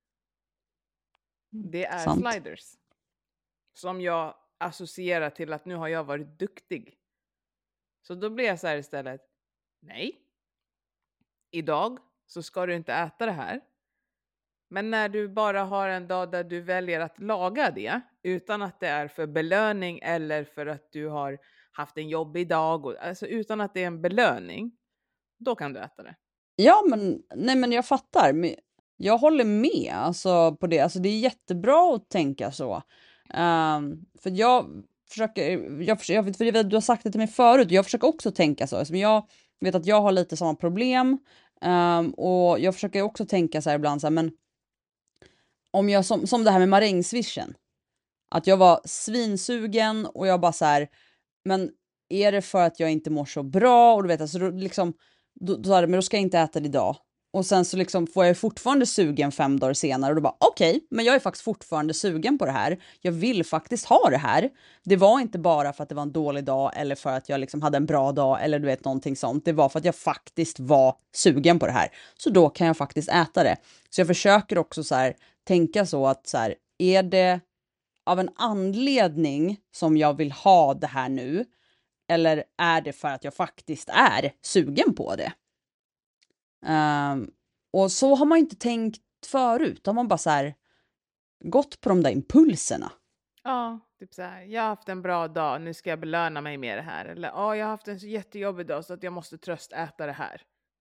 Det är Sant. sliders. Som jag associerar till att nu har jag varit duktig. Så då blir jag så här istället. Nej. Idag så ska du inte äta det här. Men när du bara har en dag där du väljer att laga det. Utan att det är för belöning eller för att du har haft en jobbig dag. Och, alltså utan att det är en belöning. Då kan du äta det. Ja, men, nej, men jag fattar. Men jag håller med alltså, på det. Alltså, det är jättebra att tänka så. Um, för jag försöker, jag, försöker, jag vet, för du har sagt det till mig förut. Jag försöker också tänka så. Alltså, jag vet att jag har lite samma problem. Um, och jag försöker också tänka så här ibland. Så här, men om jag, som, som det här med marängsvischen. Att jag var svinsugen och jag bara så här. Men är det för att jag inte mår så bra? Och du vet, alltså, då, liksom... Då, då, men då ska jag inte äta det idag. Och sen så liksom får jag fortfarande sugen fem dagar senare. Och då bara okej, okay, men jag är faktiskt fortfarande sugen på det här. Jag vill faktiskt ha det här. Det var inte bara för att det var en dålig dag. Eller för att jag liksom hade en bra dag. Eller du vet någonting sånt. Det var för att jag faktiskt var sugen på det här. Så då kan jag faktiskt äta det. Så jag försöker också så här, tänka så att så här, är det av en anledning som jag vill ha det här nu? Eller är det för att jag faktiskt är sugen på det? Um, och så har man inte tänkt förut. Då har man bara så här gått på de där impulserna. Ja, Typ så här, jag har haft en bra dag, nu ska jag belöna mig med det här. Eller ja, jag har haft en så jättejobbig dag så att jag måste tröstäta det här.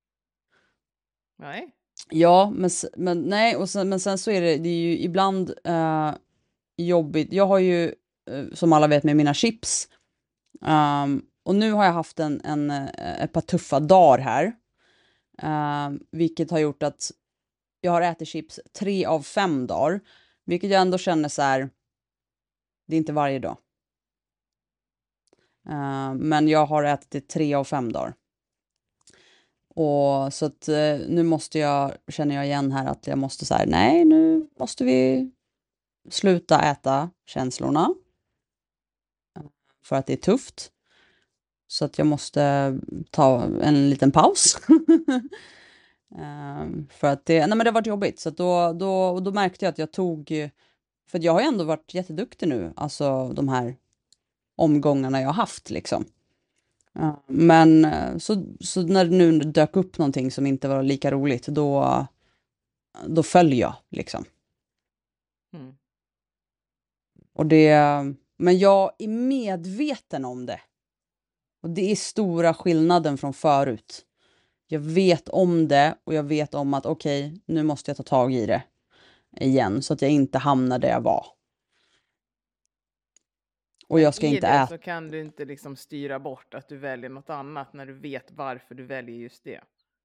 Nej. Ja, men, s- men nej, och sen, men sen så är det, det är ju ibland eh, jobbigt. Jag har ju, eh, som alla vet, med mina chips. Ehm, och nu har jag haft en, en, eh, ett par tuffa dagar här. Ehm, vilket har gjort att jag har ätit chips tre av fem dagar. Vilket jag ändå känner så här, det är inte varje dag. Ehm, men jag har ätit det tre av fem dagar. Och så att eh, nu måste jag, känner jag igen här att jag måste säga nej, nu måste vi sluta äta känslorna. För att det är tufft. Så att jag måste ta en liten paus. Ehm, för att det, nej men det har varit jobbigt. Så att då, då, och då märkte jag att jag tog, för att jag har ju ändå varit jätteduktig nu, alltså de här omgångarna jag har haft liksom. Ehm, men eh, så, så när det nu dök upp någonting som inte var lika roligt, då, då föll jag liksom. Mm. Och det, men jag är medveten om det. Och det är stora skillnaden från förut. Jag vet om det och jag vet om att okej, okay, nu måste jag ta tag i det igen så att jag inte hamnar där jag var. Och Men jag ska i inte det äta. så kan du inte liksom styra bort att du väljer något annat när du vet varför du väljer just det.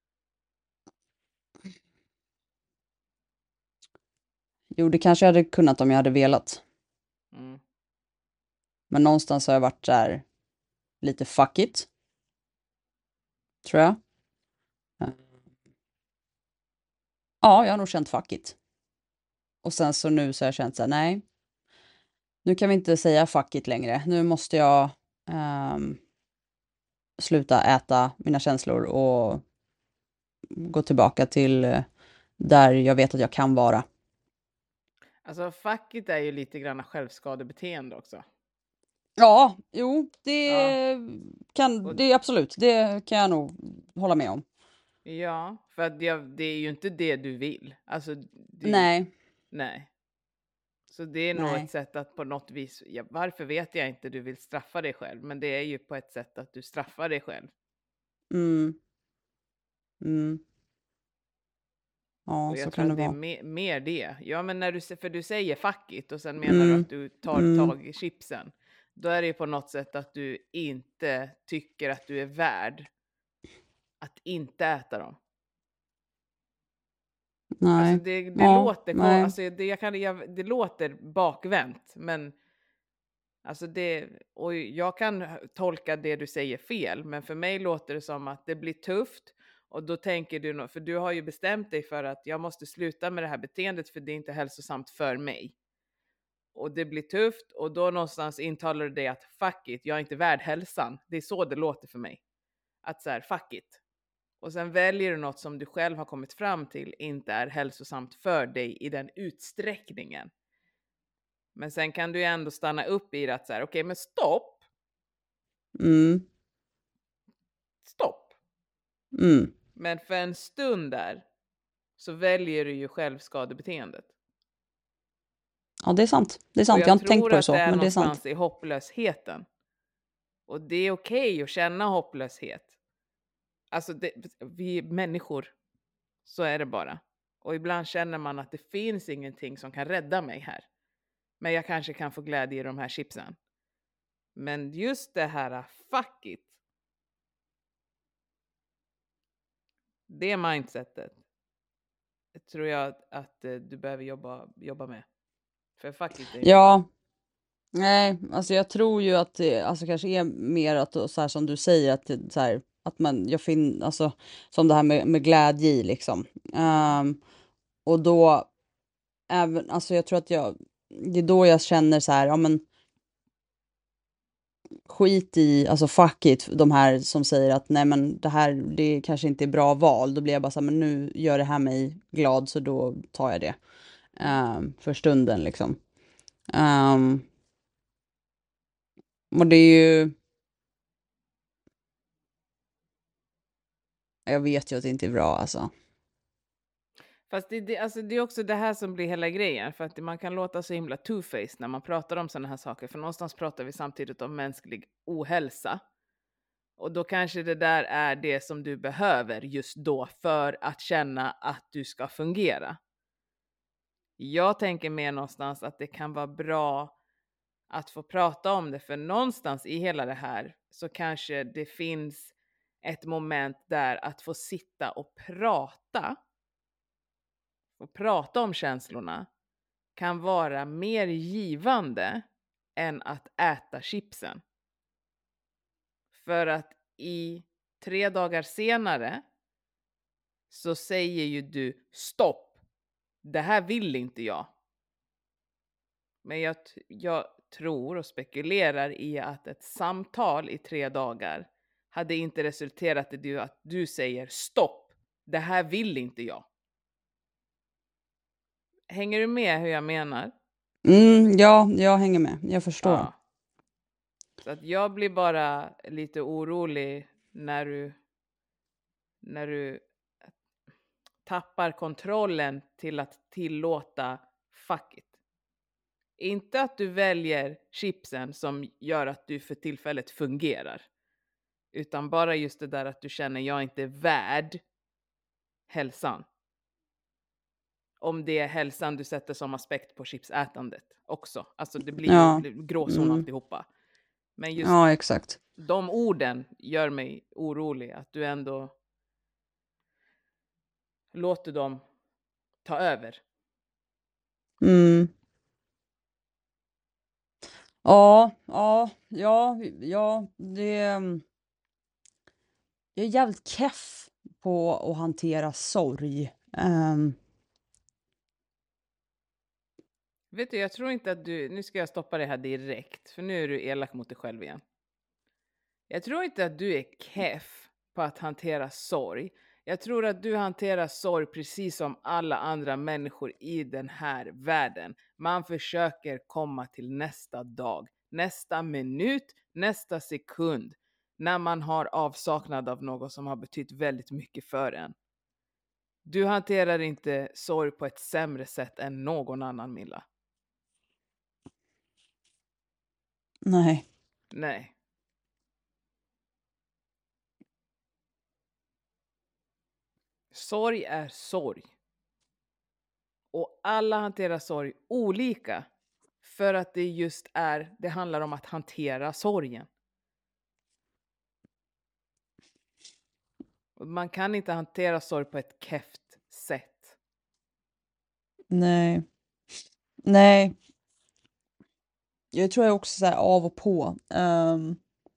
Jo, det kanske jag hade kunnat om jag hade velat. Mm. Men någonstans har jag varit där lite fuck it. Tror jag. Ja, jag har nog känt fuck it. Och sen så nu så har jag känt så här, nej. Nu kan vi inte säga fuck it längre. Nu måste jag um, sluta äta mina känslor och gå tillbaka till där jag vet att jag kan vara. Alltså fuck it är ju lite grann självskadebeteende också. Ja, jo, det Ja. kan, Och, det är absolut, det kan jag nog hålla med om. ja, för att det, det är ju inte det du vill. Alltså, du, Nej, nej. Så det är nog ett nej. sätt att på något vis, ja, varför vet jag inte, du vill straffa dig själv. Men det är ju på ett sätt att du straffar dig själv. Mm. Mm. Ja, Och så jag tror kan det att det är vara. mer, mer det. Ja, men när du, för du säger fuck it och sen menar du Mm. att du tar Mm. tag i chipsen. Då är det ju på något sätt att du inte tycker att du är värd att inte äta dem. Alltså Nej. det, det Ja, låter, nej. alltså det, jag kan, jag, det låter bakvänt, men alltså det, och jag kan tolka det du säger fel, men för mig låter det som att det blir tufft och då tänker du, nå- för du har ju bestämt dig för att jag måste sluta med det här beteendet för det är inte hälsosamt för mig. Och det blir tufft och då någonstans intalar du dig att fuck it, jag är inte värd hälsan. Det är så det låter för mig. Att så här, fuck it. Och sen väljer du något som du själv har kommit fram till inte är hälsosamt för dig i den utsträckningen. Men sen kan du ju ändå stanna upp i det att så här, okej, okay, men stopp. Mm. Stopp. Mm. Men för en stund där så väljer du ju självskadebeteendet. Ja, det är sant. Det är Och sant. Jag har jag inte tänkt tror på det att det så, är men det är sant. någonstans i hopplösheten. Och det är okej okay att känna hopplöshet. Alltså, det, vi är människor. Så är det bara. Och ibland känner man att det finns ingenting som kan rädda mig här. Men jag kanske kan få glädje i de här chipsen. Men just det här fuck it. Det mindsetet. Det tror jag att, att eh, du behöver jobba, jobba med. För fuck it är inte bra. Ja. Nej, alltså jag tror ju att det alltså kanske är mer att så här som du säger att det, så här, att man jag finner alltså som det här med, med glädje i liksom. Ehm, och då även alltså jag tror att jag det är då jag känner så här ja men skit i alltså fuck it de här som säger att nej men det här det kanske inte är bra val. Då blir jag bara så här men nu gör det här mig glad så då tar jag det. Ehm, för stunden liksom. Ehm, och det är ju jag vet ju att det inte är bra alltså. Fast det, det, alltså det är också det här som blir hela grejen. För att man kan låta så himla two-faced när man pratar om sådana här saker. För någonstans pratar vi samtidigt om mänsklig ohälsa. Och då kanske det där är det som du behöver just då för att känna att du ska fungera. Jag tänker mer någonstans att det kan vara bra att få prata om det. För någonstans i hela det här så kanske det finns ett moment där att få sitta och prata. Och prata om känslorna kan vara mer givande än att äta chipsen. För att i tre dagar senare så säger ju du stopp. Det här vill inte jag. Men jag, jag tror och spekulerar i att ett samtal i tre dagar hade inte resulterat i att du säger stopp. Det här vill inte jag. Hänger du med hur jag menar? Mm, ja, jag hänger med. Jag förstår. Ja. Så att jag blir bara lite orolig när du när du tappar kontrollen till att tillåta fuck it. Inte att du väljer chipsen som gör att du för tillfället fungerar. Utan bara just det där att du känner jag inte är värd hälsan. Om det är hälsan du sätter som aspekt på chipsätandet också. Alltså det blir Ja. ju gråzon Mm. alltihopa. Men just Ja, exakt. de orden gör mig orolig. Att du ändå låter dem ta över. Mm. Ja, ja, ja, ja, det... Jag är jävligt keff på att hantera sorg. Um, Vet du, jag tror inte att du... Nu ska jag stoppa det här direkt. För nu är du elak mot dig själv igen. Jag tror inte att du är keff på att hantera sorg. Jag tror att du hanterar sorg precis som alla andra människor i den här världen. Man försöker komma till nästa dag, nästa minut, nästa sekund. När man har avsaknad av något som har betytt väldigt mycket för en. Du hanterar inte sorg på ett sämre sätt än någon annan, Milla. nej. Nej. Sorg är sorg. Och alla hanterar sorg olika. För att det just är, det handlar om att hantera sorgen. Och man kan inte hantera sorg på ett keft sätt. Nej. Nej. Jag tror jag också så här av och på. Um,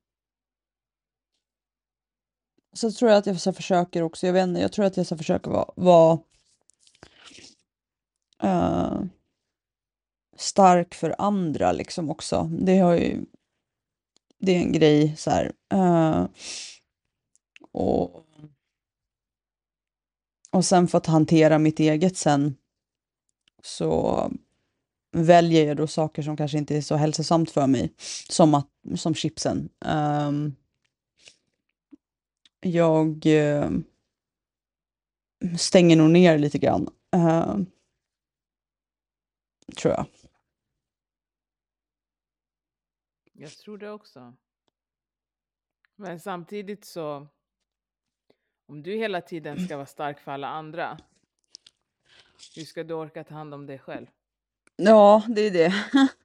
så tror jag att jag så försöker också, jag vet inte, jag tror att jag så försöker vara, vara uh, stark för andra liksom också. Det har ju, det är en grej så här. Uh, och, och sen för att hantera mitt eget sen så väljer jag då saker som kanske inte är så hälsosamt för mig. Som, att, som chipsen. Um, jag uh, stänger nog ner lite grann. Uh, tror jag. Jag tror det också. Men samtidigt så, om du hela tiden ska vara stark för alla andra, hur ska du orka ta hand om dig själv? Ja, det är det.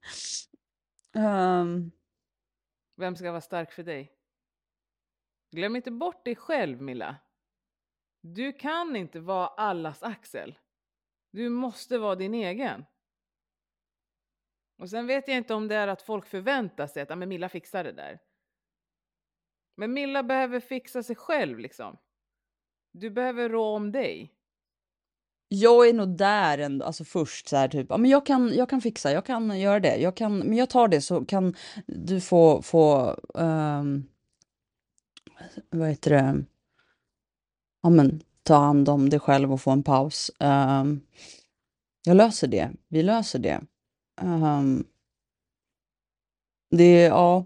um, Vem ska vara stark för dig? Glöm inte bort dig själv, Milla. Du kan inte vara allas axel. Du måste vara din egen. Och sen vet jag inte om det är att folk förväntar sig att ah, men Milla fixar det där. Men Milla behöver fixa sig själv liksom. Du behöver rå om dig. jag är nog där ändå, alltså först så här typ, ja men jag kan, jag kan fixa, jag kan göra det, jag kan, men jag tar det så kan du få, få um, vad heter det, ja men ta hand om dig själv och få en paus. Um, jag löser det, vi löser det. Um, det är, ja.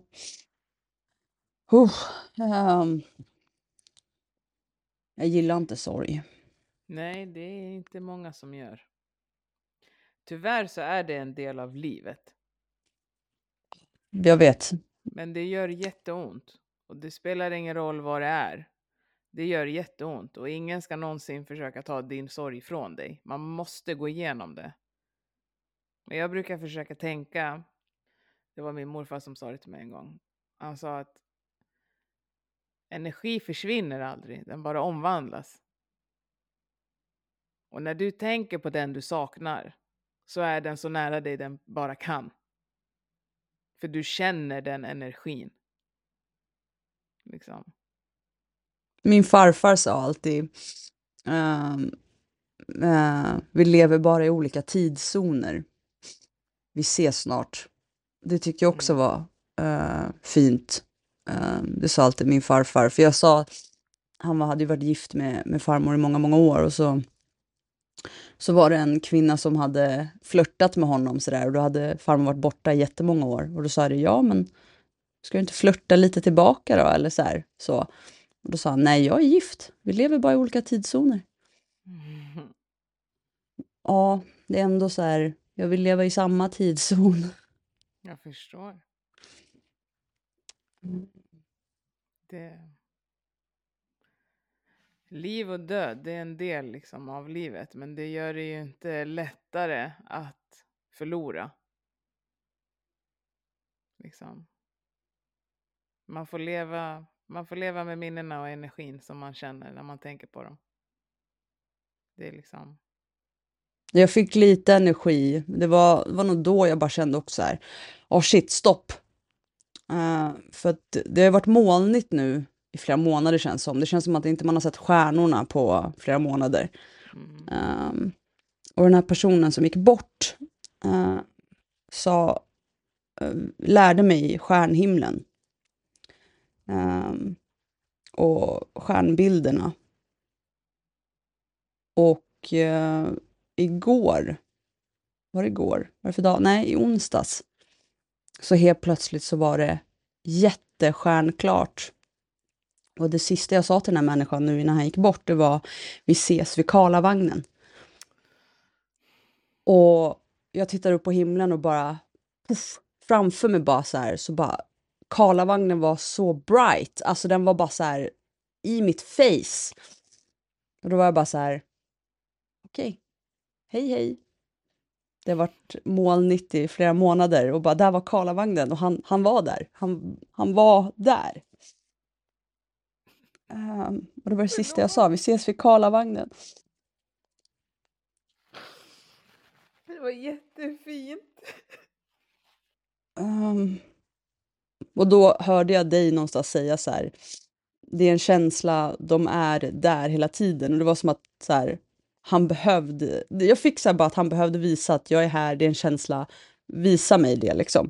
Uh, um, jag gillar inte sorg. Nej, det är inte många som gör. Tyvärr så är det en del av livet. Jag vet. Men det gör jätteont. Och det spelar ingen roll vad det är. Det gör jätteont. Och ingen ska någonsin försöka ta din sorg från dig. Man måste gå igenom det. Men jag brukar försöka tänka. Det var min morfar som sa det till mig en gång. Han sa att energi försvinner aldrig. Den bara omvandlas. Och när du tänker på den du saknar. Så är den så nära dig den bara kan. För du känner den energin. Liksom. Min farfar sa alltid, ehm, eh, vi lever bara i olika tidszoner. Vi ses snart. Det tycker jag också Mm. var eh, fint. Eh, det sa alltid min farfar. För jag sa, han var, hade ju varit gift med, med farmor i många, många år. Och så, så var det en kvinna som hade flörtat med honom sådär. Och då hade farmor varit borta i jättemånga år. Och då sa det, ja men ska du inte flörta lite tillbaka då? Eller så här, så. Och då sa han, nej jag är gift. Vi lever bara i olika tidszoner. Mm. Ja, det är ändå så här, jag vill leva i samma tidszon. Jag förstår. Det... Liv och död, det är en del liksom av livet. Men det gör det ju inte lättare att förlora. Liksom. Man får leva, man får leva med minnena och energin som man känner när man tänker på dem. Det är liksom... Jag fick lite energi. Det var, det var nog då jag bara kände också så här, åh oh shit, stopp. Uh, för att det har varit molnigt nu i flera månader känns som. Det känns som att inte man har sett stjärnorna på flera månader. Mm. Um, och den här personen som gick bort uh, sa, uh, lärde mig stjärnhimlen. Um, och stjärnbilderna. Och uh, igår, var det igår? Var det för dag? Nej, i onsdags. Så helt plötsligt så var det jättestjärnklart. Och det sista jag sa till den här människan nu innan han gick bort, det var, vi ses vid Karlavagnen. Och jag tittar upp på himlen och bara, puff, framför mig bara så här, så bara, Karlavagnen var så bright. Alltså den var bara så här, i mitt face. Och då var jag bara så här, okej, okay. Hej hej. Det har varit molnigt i flera månader och bara där var Karlavagnen och han, han var där. Han, han var där. Um, och det var det sista jag sa. Vi ses vid Karlavagnen. Det var jättefint. Um, och då hörde jag dig någonstans säga så här. Det är en känsla, de är där hela tiden. Och det var som att så här, han behövde, jag fick så här bara att han behövde visa att jag är här, det är en känsla, visa mig det liksom.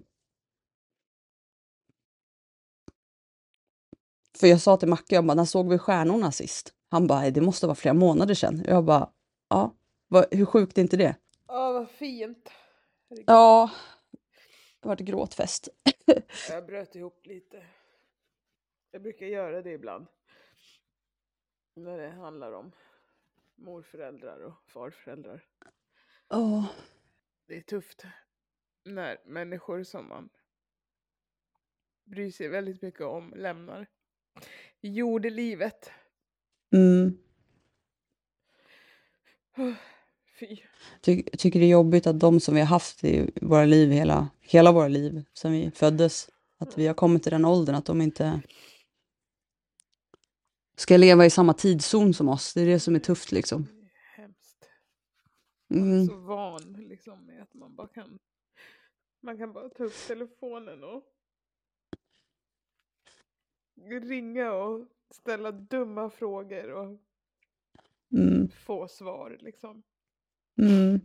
För jag sa till Macke, jag bara, när såg vi stjärnorna sist? Han bara, det måste vara flera månader sedan. Jag bara, ja, vad, hur sjukt är inte det? Ja, vad fint. Ja, det var ett gråtfest. Jag bröt ihop lite. Jag brukar göra det ibland. När det handlar om morföräldrar och farföräldrar. Oh. Det är tufft. När människor som man bryr sig väldigt mycket om lämnar jordelivet. Mm. Fy. Ty tycker det är jobbigt att de som vi har haft i våra liv, hela, hela våra liv, sen vi föddes, att vi har kommit till den åldern, att de inte ska leva i samma tidszon som oss. Det är det som är tufft liksom. Det är hemskt. Man är Mm. så van liksom med att man bara kan man kan bara ta upp telefonen och ringa och ställa dumma frågor och Mm. få svar liksom. Mm.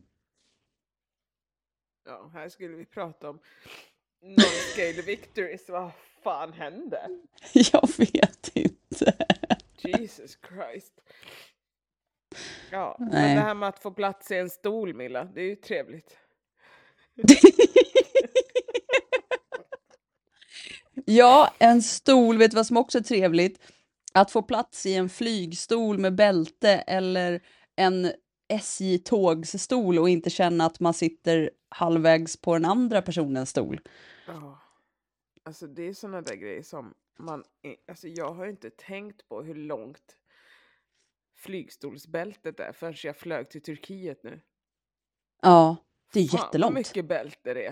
Ja, här skulle vi prata om non-scale victories. Vad fan hände? Jag vet inte. Jesus Christ. Ja, Nej. men det här med att få plats i en stol, Milla, det är ju trevligt. Ja, en stol, vet du vad som också är trevligt? Att få plats i en flygstol med bälte eller en S J-tågsstol och inte känna att man sitter halvvägs på den andra personens stol. Ja. Alltså det är såna där grejer som man... Alltså jag har inte tänkt på hur långt flygstolsbältet är förrän jag flög till Turkiet nu. Ja, det är Fan, jättelångt. vad mycket bälte det är.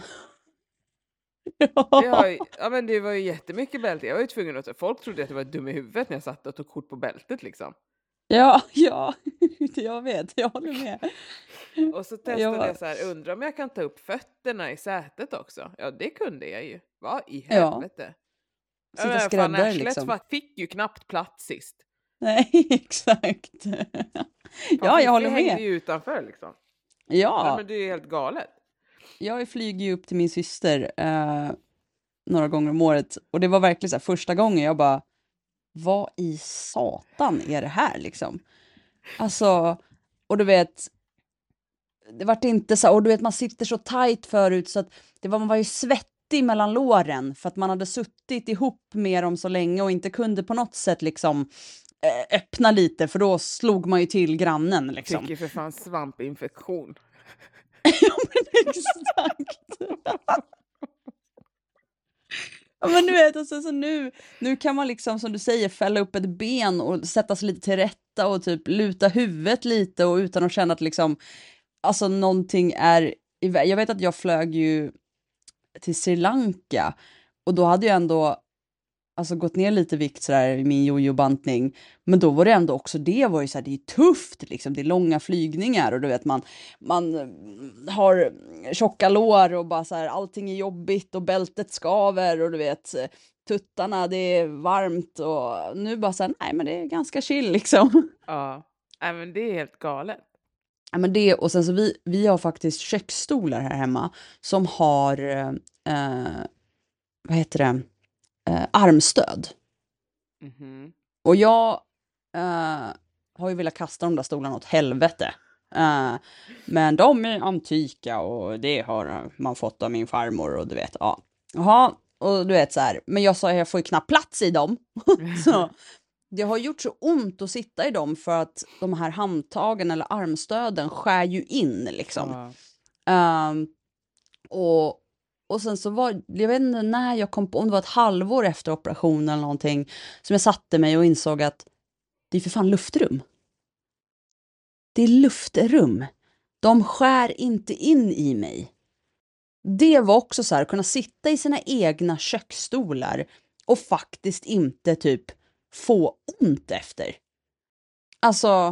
Ja. Det, har, ju- ja, men det var ju jättemycket bälte. Jag var ju tvungen att... Folk trodde att jag var dum i huvudet när jag satt och tog kort på bältet liksom. Ja, ja, jag vet, jag håller med. Och så testade Jag jag, var- så här, undrar om jag kan ta upp fötterna i sätet också. Ja, det kunde jag ju. Vad i Ja. helvete? Sitta men fan, skräddare arslet liksom. fa- fick ju knappt plats sist. Nej, exakt. Fan, Ja, jag håller hängde med. ju utanför liksom. Nej, Ja, men det är ju helt galet. jag flyger ju upp till min syster eh, några gånger om året. Och det var verkligen så här, första gången jag bara, vad i satan är det här liksom? Alltså, och du vet, det vart inte så, och du vet man sitter så tajt förut så att det var, man var ju svettig mellan låren för att man hade suttit ihop med dem så länge och inte kunde på något sätt liksom eh, öppna lite för då slog man ju till grannen liksom. Fick ju för fan svampinfektion. Ja men exakt. Ja men du vet, alltså, så nu, nu kan man liksom som du säger fälla upp ett ben och sätta sig lite till rätta och typ luta huvudet lite och utan att känna att liksom, alltså någonting är i vä- jag vet att jag flög ju till Sri Lanka och då hade jag ändå alltså gått ner lite vikt sådär i min jojo-bantning. Men då var det ändå också det var ju så här, det är tufft liksom, det är långa flygningar och du vet man, man eh, har tjocka lår och bara så här, allting är jobbigt och bältet skaver och du vet tuttarna, det är varmt och nu bara så här, nej men det är ganska chill liksom. Ja, nej, men det är helt galet. Ja, men det, och sen så vi, vi har faktiskt köksstolar här hemma som har, eh, vad heter det, eh, armstöd. Mhm. Och jag eh, har ju velat kasta de där stolarna åt helvete. Eh, men de är antika och det har man fått av min farmor och du vet, ja. Jaha, och du vet så här, men jag sa jag får ju knappt plats i dem. Så det har gjort så ont att sitta i dem för att de här handtagen eller armstöden skär ju in liksom. Ja. Ehm, och, och sen så var, jag vet inte när jag kom på, om det var ett halvår efter operationen eller någonting, som jag satte mig och insåg att det är för fan luftrum. Det är luftrum. De skär inte in i mig. Det var också så här, kunna sitta i sina egna köksstolar och faktiskt inte typ få ont efter. Alltså,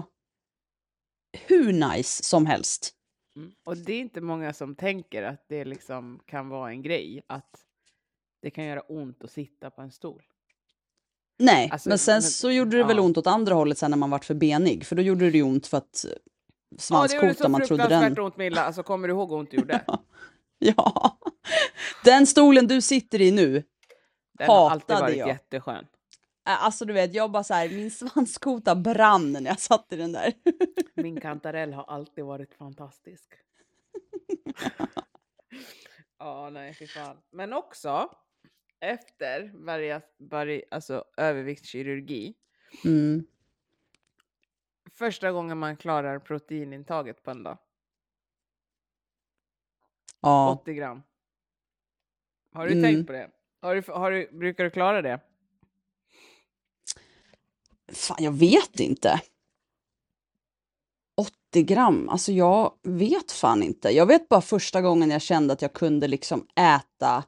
hur nice som helst. Mm. Och det är inte många som tänker att det liksom kan vara en grej att det kan göra ont att sitta på en stol. Nej, Alltså, men sen men- så gjorde det väl ja. ont åt andra hållet sen när man vart för benig. För då gjorde det ju ont för att Ja, det gjorde svanskota, så man trodde fruktansvärt den. ont Milla. Alltså kommer du ihåg hur ont det gjorde? Ja, den stolen du sitter i nu. Den har alltid Hatade varit jag. jätteskön. Äh, Alltså du vet, jag bara så här, min svanskota brann när jag satt i den där. Min kantarell har alltid varit fantastisk. Ja, nej, fy fan. Men också efter varje, varje alltså, överviktskirurgi, Mm. första gången man klarar proteinintaget på en dag. Ja, åttio gram. Har du Mm. tänkt på det? Har du, har du, brukar du klara det? fan jag vet inte. åttio gram, alltså jag vet fan inte. Jag vet bara första gången jag kände att jag kunde liksom äta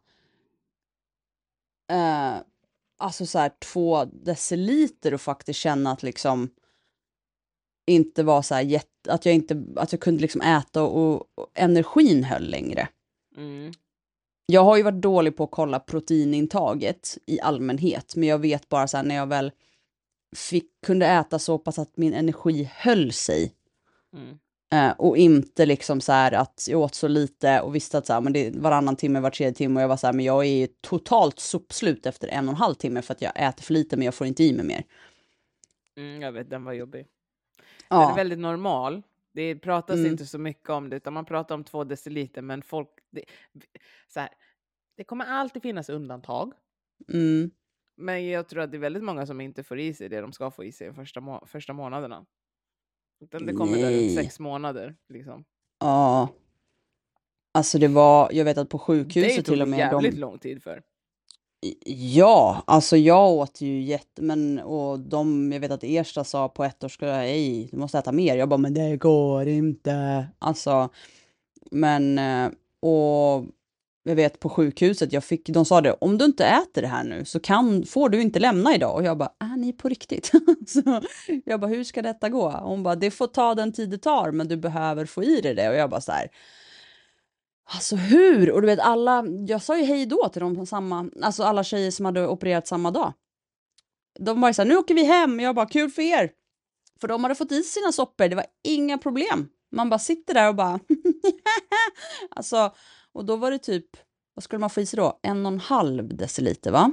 eh, alltså så här två deciliter och faktiskt känna att liksom inte var så här jätte, att jag inte, att jag kunde liksom äta och, och energin höll längre. Mm. Jag har ju varit dålig på att kolla proteinintaget i allmänhet, men jag vet bara så här när jag väl fick, kunde äta så pass att min energi höll sig Mm. eh, och inte liksom så här att jag åt så lite och visste att så här, men det är varannan timme, var tredje timme och jag var så här, men jag är ju totalt sopslut efter en och en halv timme för att jag äter för lite men jag får inte i mig mer. Mm, jag vet, den var jobbig. Den är Ja, väldigt normal. Det pratas Mm. inte så mycket om det, utan man pratar om två deciliter, men folk... Det, så här, det kommer alltid finnas undantag. mm, Men jag tror att det är väldigt många som inte får i sig det de ska få i sig de första, må- första månaderna. Utan det kommer där runt Nej. sex månader. Liksom. Ja. Alltså det var, jag vet att på Det sjukhuset tog till och det med jävligt de... lång tid för. Ja, alltså jag åt ju jätte... Men, och de, jag vet att Ersta sa på ett år skulle ej, du måste äta mer. Jag bara, men det går inte. Alltså, men, eh, och jag vet på sjukhuset, jag fick, de sa det, om du inte äter det här nu så kan, får du inte lämna idag. Och jag bara, är ni på riktigt? Så jag bara, hur ska detta gå? Och hon bara, det får ta den tid det tar, men du behöver få i dig det. Och jag bara så här, alltså hur? Och du vet alla, jag sa ju hej då till dem på samma, alltså alla tjejer som hade opererat samma dag. De var ju så här, nu åker vi hem. Jag bara, kul för er. För de hade fått i sina soppor, det var inga problem. Man bara sitter där och bara, alltså, och då var det typ, vad skulle man få i sig då? En och en halv deciliter, va?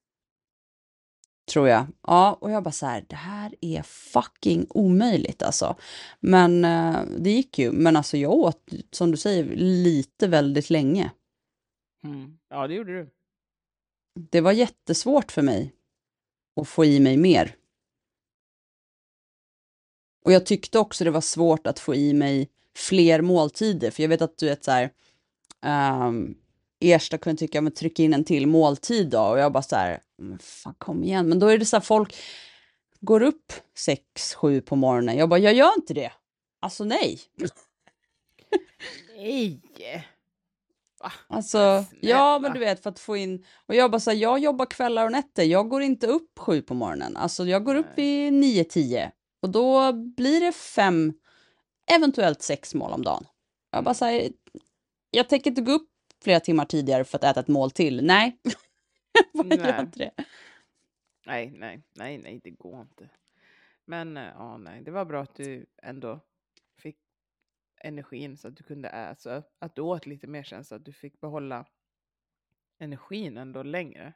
Tror jag. Ja, och jag bara så här, det här är fucking omöjligt alltså. Men eh, det gick ju. Men alltså jag åt, som du säger, lite väldigt länge. Mm. Ja, det gjorde du. Det var jättesvårt för mig att få i mig mer. Och jag tyckte också det var svårt att få i mig fler måltider. För jag vet att du vet så här, um, Ersta kunde tycka, men tryck in en till måltid då. Och jag bara så här, men fan kom igen. Men då är det så här, folk går upp sex, sju på morgonen. Jag bara, jag gör inte det. Alltså nej. Nej! Va? Alltså, Snälla. ja men du vet för att få in, och jag bara så här, jag jobbar kvällar och nätter. Jag går inte upp sju på morgonen. Alltså jag går upp vid nio, tio. Och då blir det fem, eventuellt sex mål om dagen. Jag bara säger, jag tänker inte gå upp flera timmar tidigare för att äta ett mål till. Nej, jag Nej. gör inte det. Nej, nej, nej, nej, det går inte. Men, eh, ja, nej, det var bra att du ändå fick energin så att du kunde äta. Att du åt lite mer sen så att du fick behålla energin ändå längre.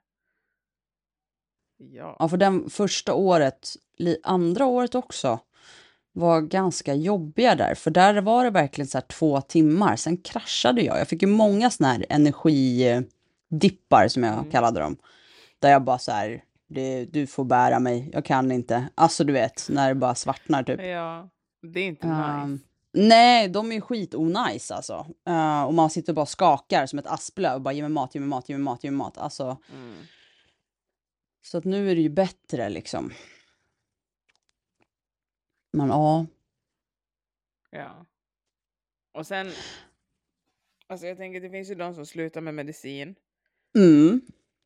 Ja. Ja, för den första året, li- andra året också, var ganska jobbiga där. För där var det verkligen så här två timmar. Sen kraschade jag. Jag fick ju många såna här energidippar som jag Mm. kallade dem. Där jag bara så här, det, du får bära mig, jag kan inte. Alltså du vet, när det bara svartnar typ. Ja, det är inte Um, nice. nej, de är ju skit-onajs alltså. Uh, och man sitter och bara skakar som ett asplöv och bara ge mig mat, ge mig mat, ge mig mat, ge mig mat. Alltså, Mm. så att nu är det ju bättre liksom. Men ja. Ja. Och sen, alltså jag tänker det finns ju de som slutar med medicin. Mm.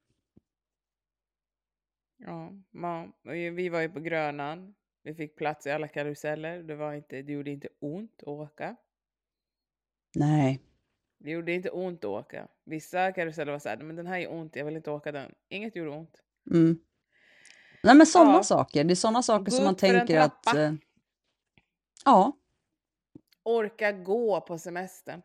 Ja, man, vi var ju på Grönan. Vi fick plats i alla karuseller. Det, var inte, det gjorde inte ont att åka. Nej. Det gjorde inte ont att åka. Vissa karuseller var så här, men den här är ont, jag vill inte åka den. Inget gjorde ont. Mm. Nej men sådana Ja. saker. Det är sådana saker Gå som man upp för en tänker att... trappa. Eh, ja. Orka gå på semestern.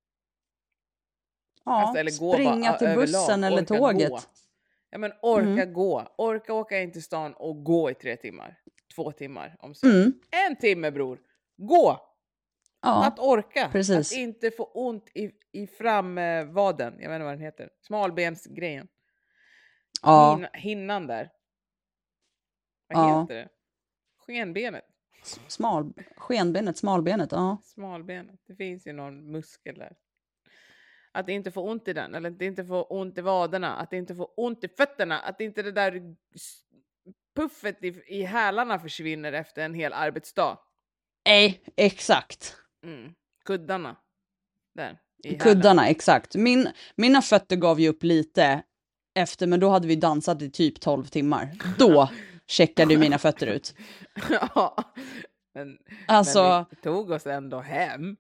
Ja. Alltså, eller gå Springa bara, till överlag. bussen eller Orka tåget. Gå. Ja men orka Mm. gå. Orka åka in till stan och gå i tre timmar. Två timmar om så. Mm. En timme bror. Gå! Ja. Att orka. precis. Att inte få ont i, i framvaden. Jag vet inte vad den heter. Smalbensgrejen. Ja. Hin, hinnan där. Vad Ja. heter det? Skenbenet. Smal, skenbenet, smalbenet, ja. Smalbenet. Det finns ju någon muskel där. Att inte få ont i den. Eller att inte få ont i vaderna. Att inte få ont i fötterna. Att inte det där puffet i, i hälarna försvinner efter en hel arbetsdag. Nej, exakt. Mm. Kuddarna. Där. I Kuddarna, hälarna. exakt. Min, mina fötter gav ju upp lite efter, men då hade vi dansat i typ tolv timmar. Då checkade ju mina fötter ut. Ja. Men, Alltså, men vi tog oss ändå hem.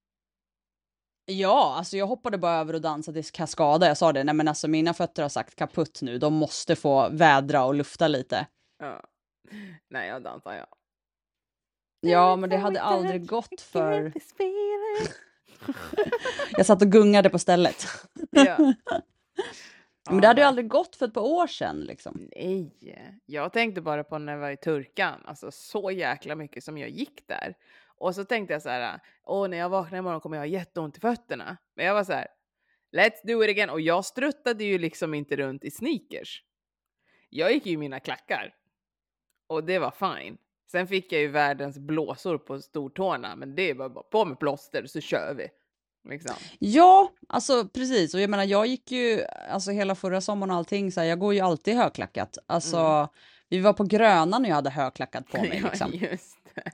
ja, alltså jag hoppade bara över och dansade till Kaskada. Jag sa det, nej men alltså mina fötter har sagt kaputt nu. De måste få vädra och lufta lite. Ja. Nej, jag dansar ja. Ja, men det hade aldrig gått för... Jag satt och gungade på stället. Ja. Men det hade ju aldrig gått för ett par år sedan liksom. Nej, jag tänkte bara på när jag var i Turkan. Alltså så jäkla mycket som jag gick där. Och så tänkte jag så här, åh när jag vaknar imorgon kommer jag ha jätteont i fötterna. Men jag var så här, let's do it again. Och jag struttade ju liksom inte runt i sneakers. Jag gick ju i mina klackar. Och det var fine. Sen fick jag ju världens blåsor på stortårna, men det var bara på med plåster så kör vi. Liksom. Ja, alltså precis. Och jag menar, jag gick ju alltså hela förra sommaren och allting så här, jag går ju alltid högklackat. Alltså, mm. vi var på Gröna när jag hade högklackat på mig liksom. Ja, just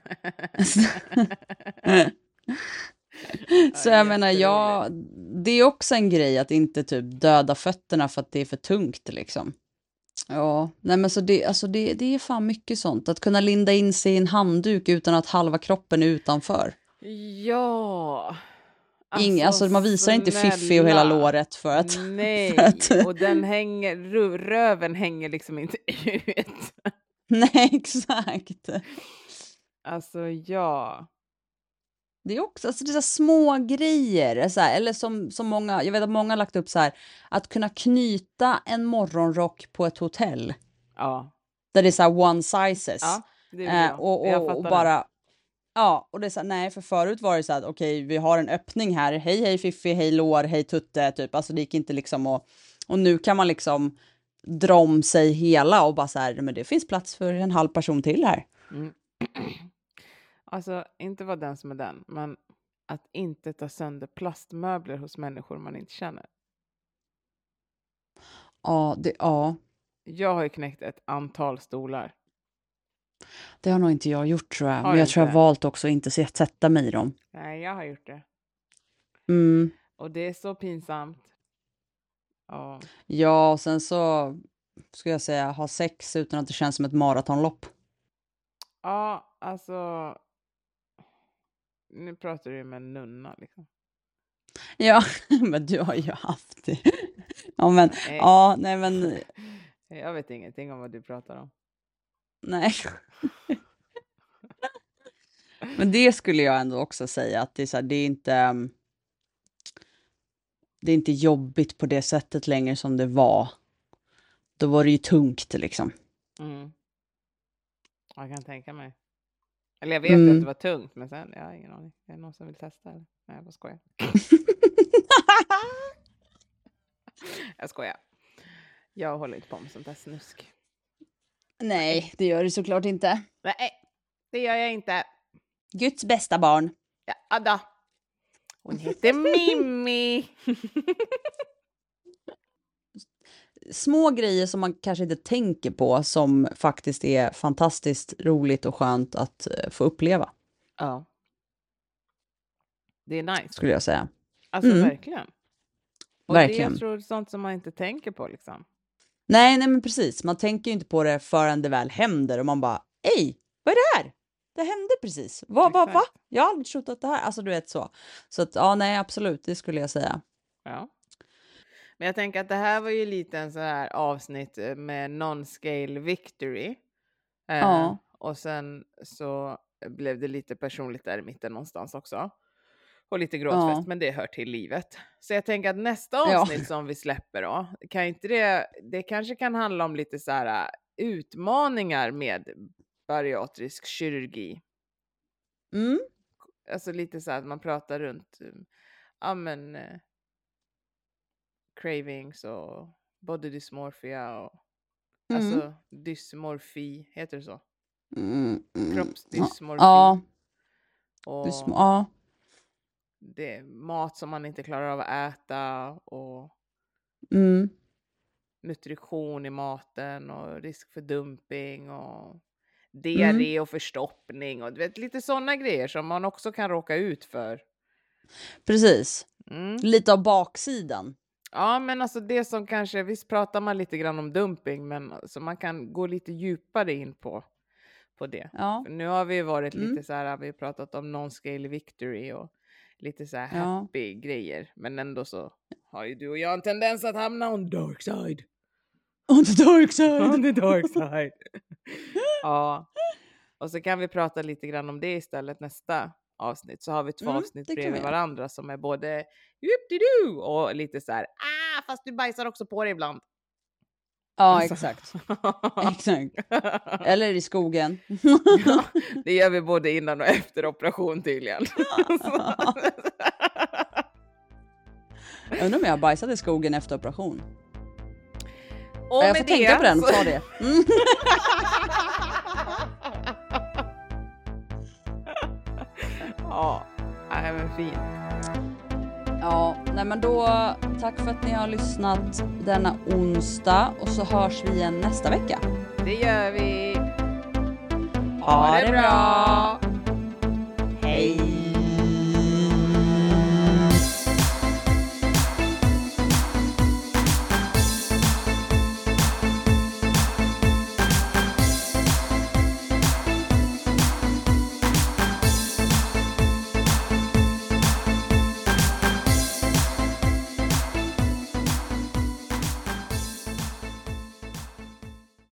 Så jag menar, jag, det är också en grej att inte typ döda fötterna för att det är för tungt liksom. Ja, nej men så det, alltså det, det är fan mycket sånt. Att kunna linda in sig i en handduk utan att halva kroppen är utanför. Ja. Alltså, Ing, alltså man visar inte fiffi och hela låret för att... Nej, för att... och den hänger, röven hänger liksom inte ut. Nej, exakt. Alltså, ja. Det är också alltså, det är så små grejer. Så här, eller som, som många, jag vet att många har lagt upp så här. Att kunna knyta en morgonrock på ett hotell. Ja. Där det är så här one sizes. Ja, det är eh, och, och, och bara... Det. Ja, och det är så här, nej, för förut var det så här, okej, okay, vi har en öppning här. Hej, hej fiffi, hej lår, hej tutte, typ. Alltså det gick inte liksom och... Och nu kan man liksom dra om sig hela och bara så här, men det finns plats för en halv person till här. Mm. Alltså, inte vara den som är den, men att inte ta sönder plastmöbler hos människor man inte känner. Ja, det, ja. Jag har ju knäckt ett antal stolar. Det har nog inte jag gjort, tror jag. Har men jag inte. tror jag har valt också att inte sätta mig i dem. Nej, jag har gjort det. Mm. Och det är så pinsamt. Ja. Ja, och sen så ska jag säga ha sex utan att det känns som ett maratonlopp. Ja, alltså... Nu pratar du med en nunna, liksom. Ja, men du har ju haft det. Ja, men... Nej. Ja, nej, men... Jag vet ingenting om vad du pratar om. Nej. Men det skulle jag ändå också säga att det är så här, det är inte... Det är inte jobbigt på det sättet längre som det var. Då var det ju tungt, liksom. Mm. Jag kan tänka mig. Eller jag vet mm. att det var tungt, men sen, jag har ingen aning. Är det någon som vill testa? Eller? Nej, jag bara skojar. Jag skojar. Jag håller inte på med sånt där snusk. Nej, det gör du såklart inte. Nej, det gör jag inte. Guds bästa barn. Ja, Ada. Hon heter Mimmi. Små grejer som man kanske inte tänker på som faktiskt är fantastiskt roligt och skönt att få uppleva. Ja. Det är nice. Skulle jag säga. Alltså mm. verkligen. Och verkligen. det jag tror sånt som man inte tänker på liksom. Nej, nej men precis. Man tänker ju inte på det förrän det väl händer och man bara, ej, vad är det här? Det hände precis. Va, va, va? Jag har aldrig trott att det här, alltså du vet så. Så att, ja nej absolut, det skulle jag säga. Ja. Men jag tänker att det här var ju lite en så här avsnitt med non-scale victory. Eh, ja. Och sen så blev det lite personligt där i mitten någonstans också. Och lite gråtfest, ja. Men det hör till livet. Så jag tänker att nästa avsnitt ja. Som vi släpper då, kan inte det, det kanske kan handla om lite så här utmaningar med bariatrisk kirurgi. Mm. Alltså lite så här att man pratar runt, ja men, eh, cravings och body dysmorphia och mm. alltså dysmorfi, heter det så? Mm. Mm. Kroppsdysmorfi. Ja. Och Dysm- ja. det är mat som man inte klarar av att äta och mm. nutrition i maten och risk för dumping och diarré mm. och förstoppning och du vet, lite sådana grejer som man också kan råka ut för. Precis. Mm. Lite av baksidan. Ja, men alltså det som kanske, visst pratar man lite grann om dumping, men alltså man kan gå lite djupare in på, på det. Ja. För nu har vi varit mm. lite så här, vi har pratat om non-scale victory och lite så här ja. happy grejer. Men ändå så har ju du och jag en tendens att hamna on dark side. On the dark side. On the dark side. Ja. Och så kan vi prata lite grann om det istället nästa avsnitt. Så har vi två mm, avsnitt bredvid varandra som är både juppdidu och lite så här, ah, fast du bajsar också på dig ibland. Ja, alltså. exakt. exakt. Eller i skogen. Ja, det gör vi både innan och efter operation tydligen. Jag undrar om jag har bajsat i skogen efter operation. Och jag får det tänka på den och så... ta det. Mm. Ja, nej men fint. Ja, nej men då tack för att ni har lyssnat denna onsdag och så hörs vi igen nästa vecka. Det gör vi. Ha det bra!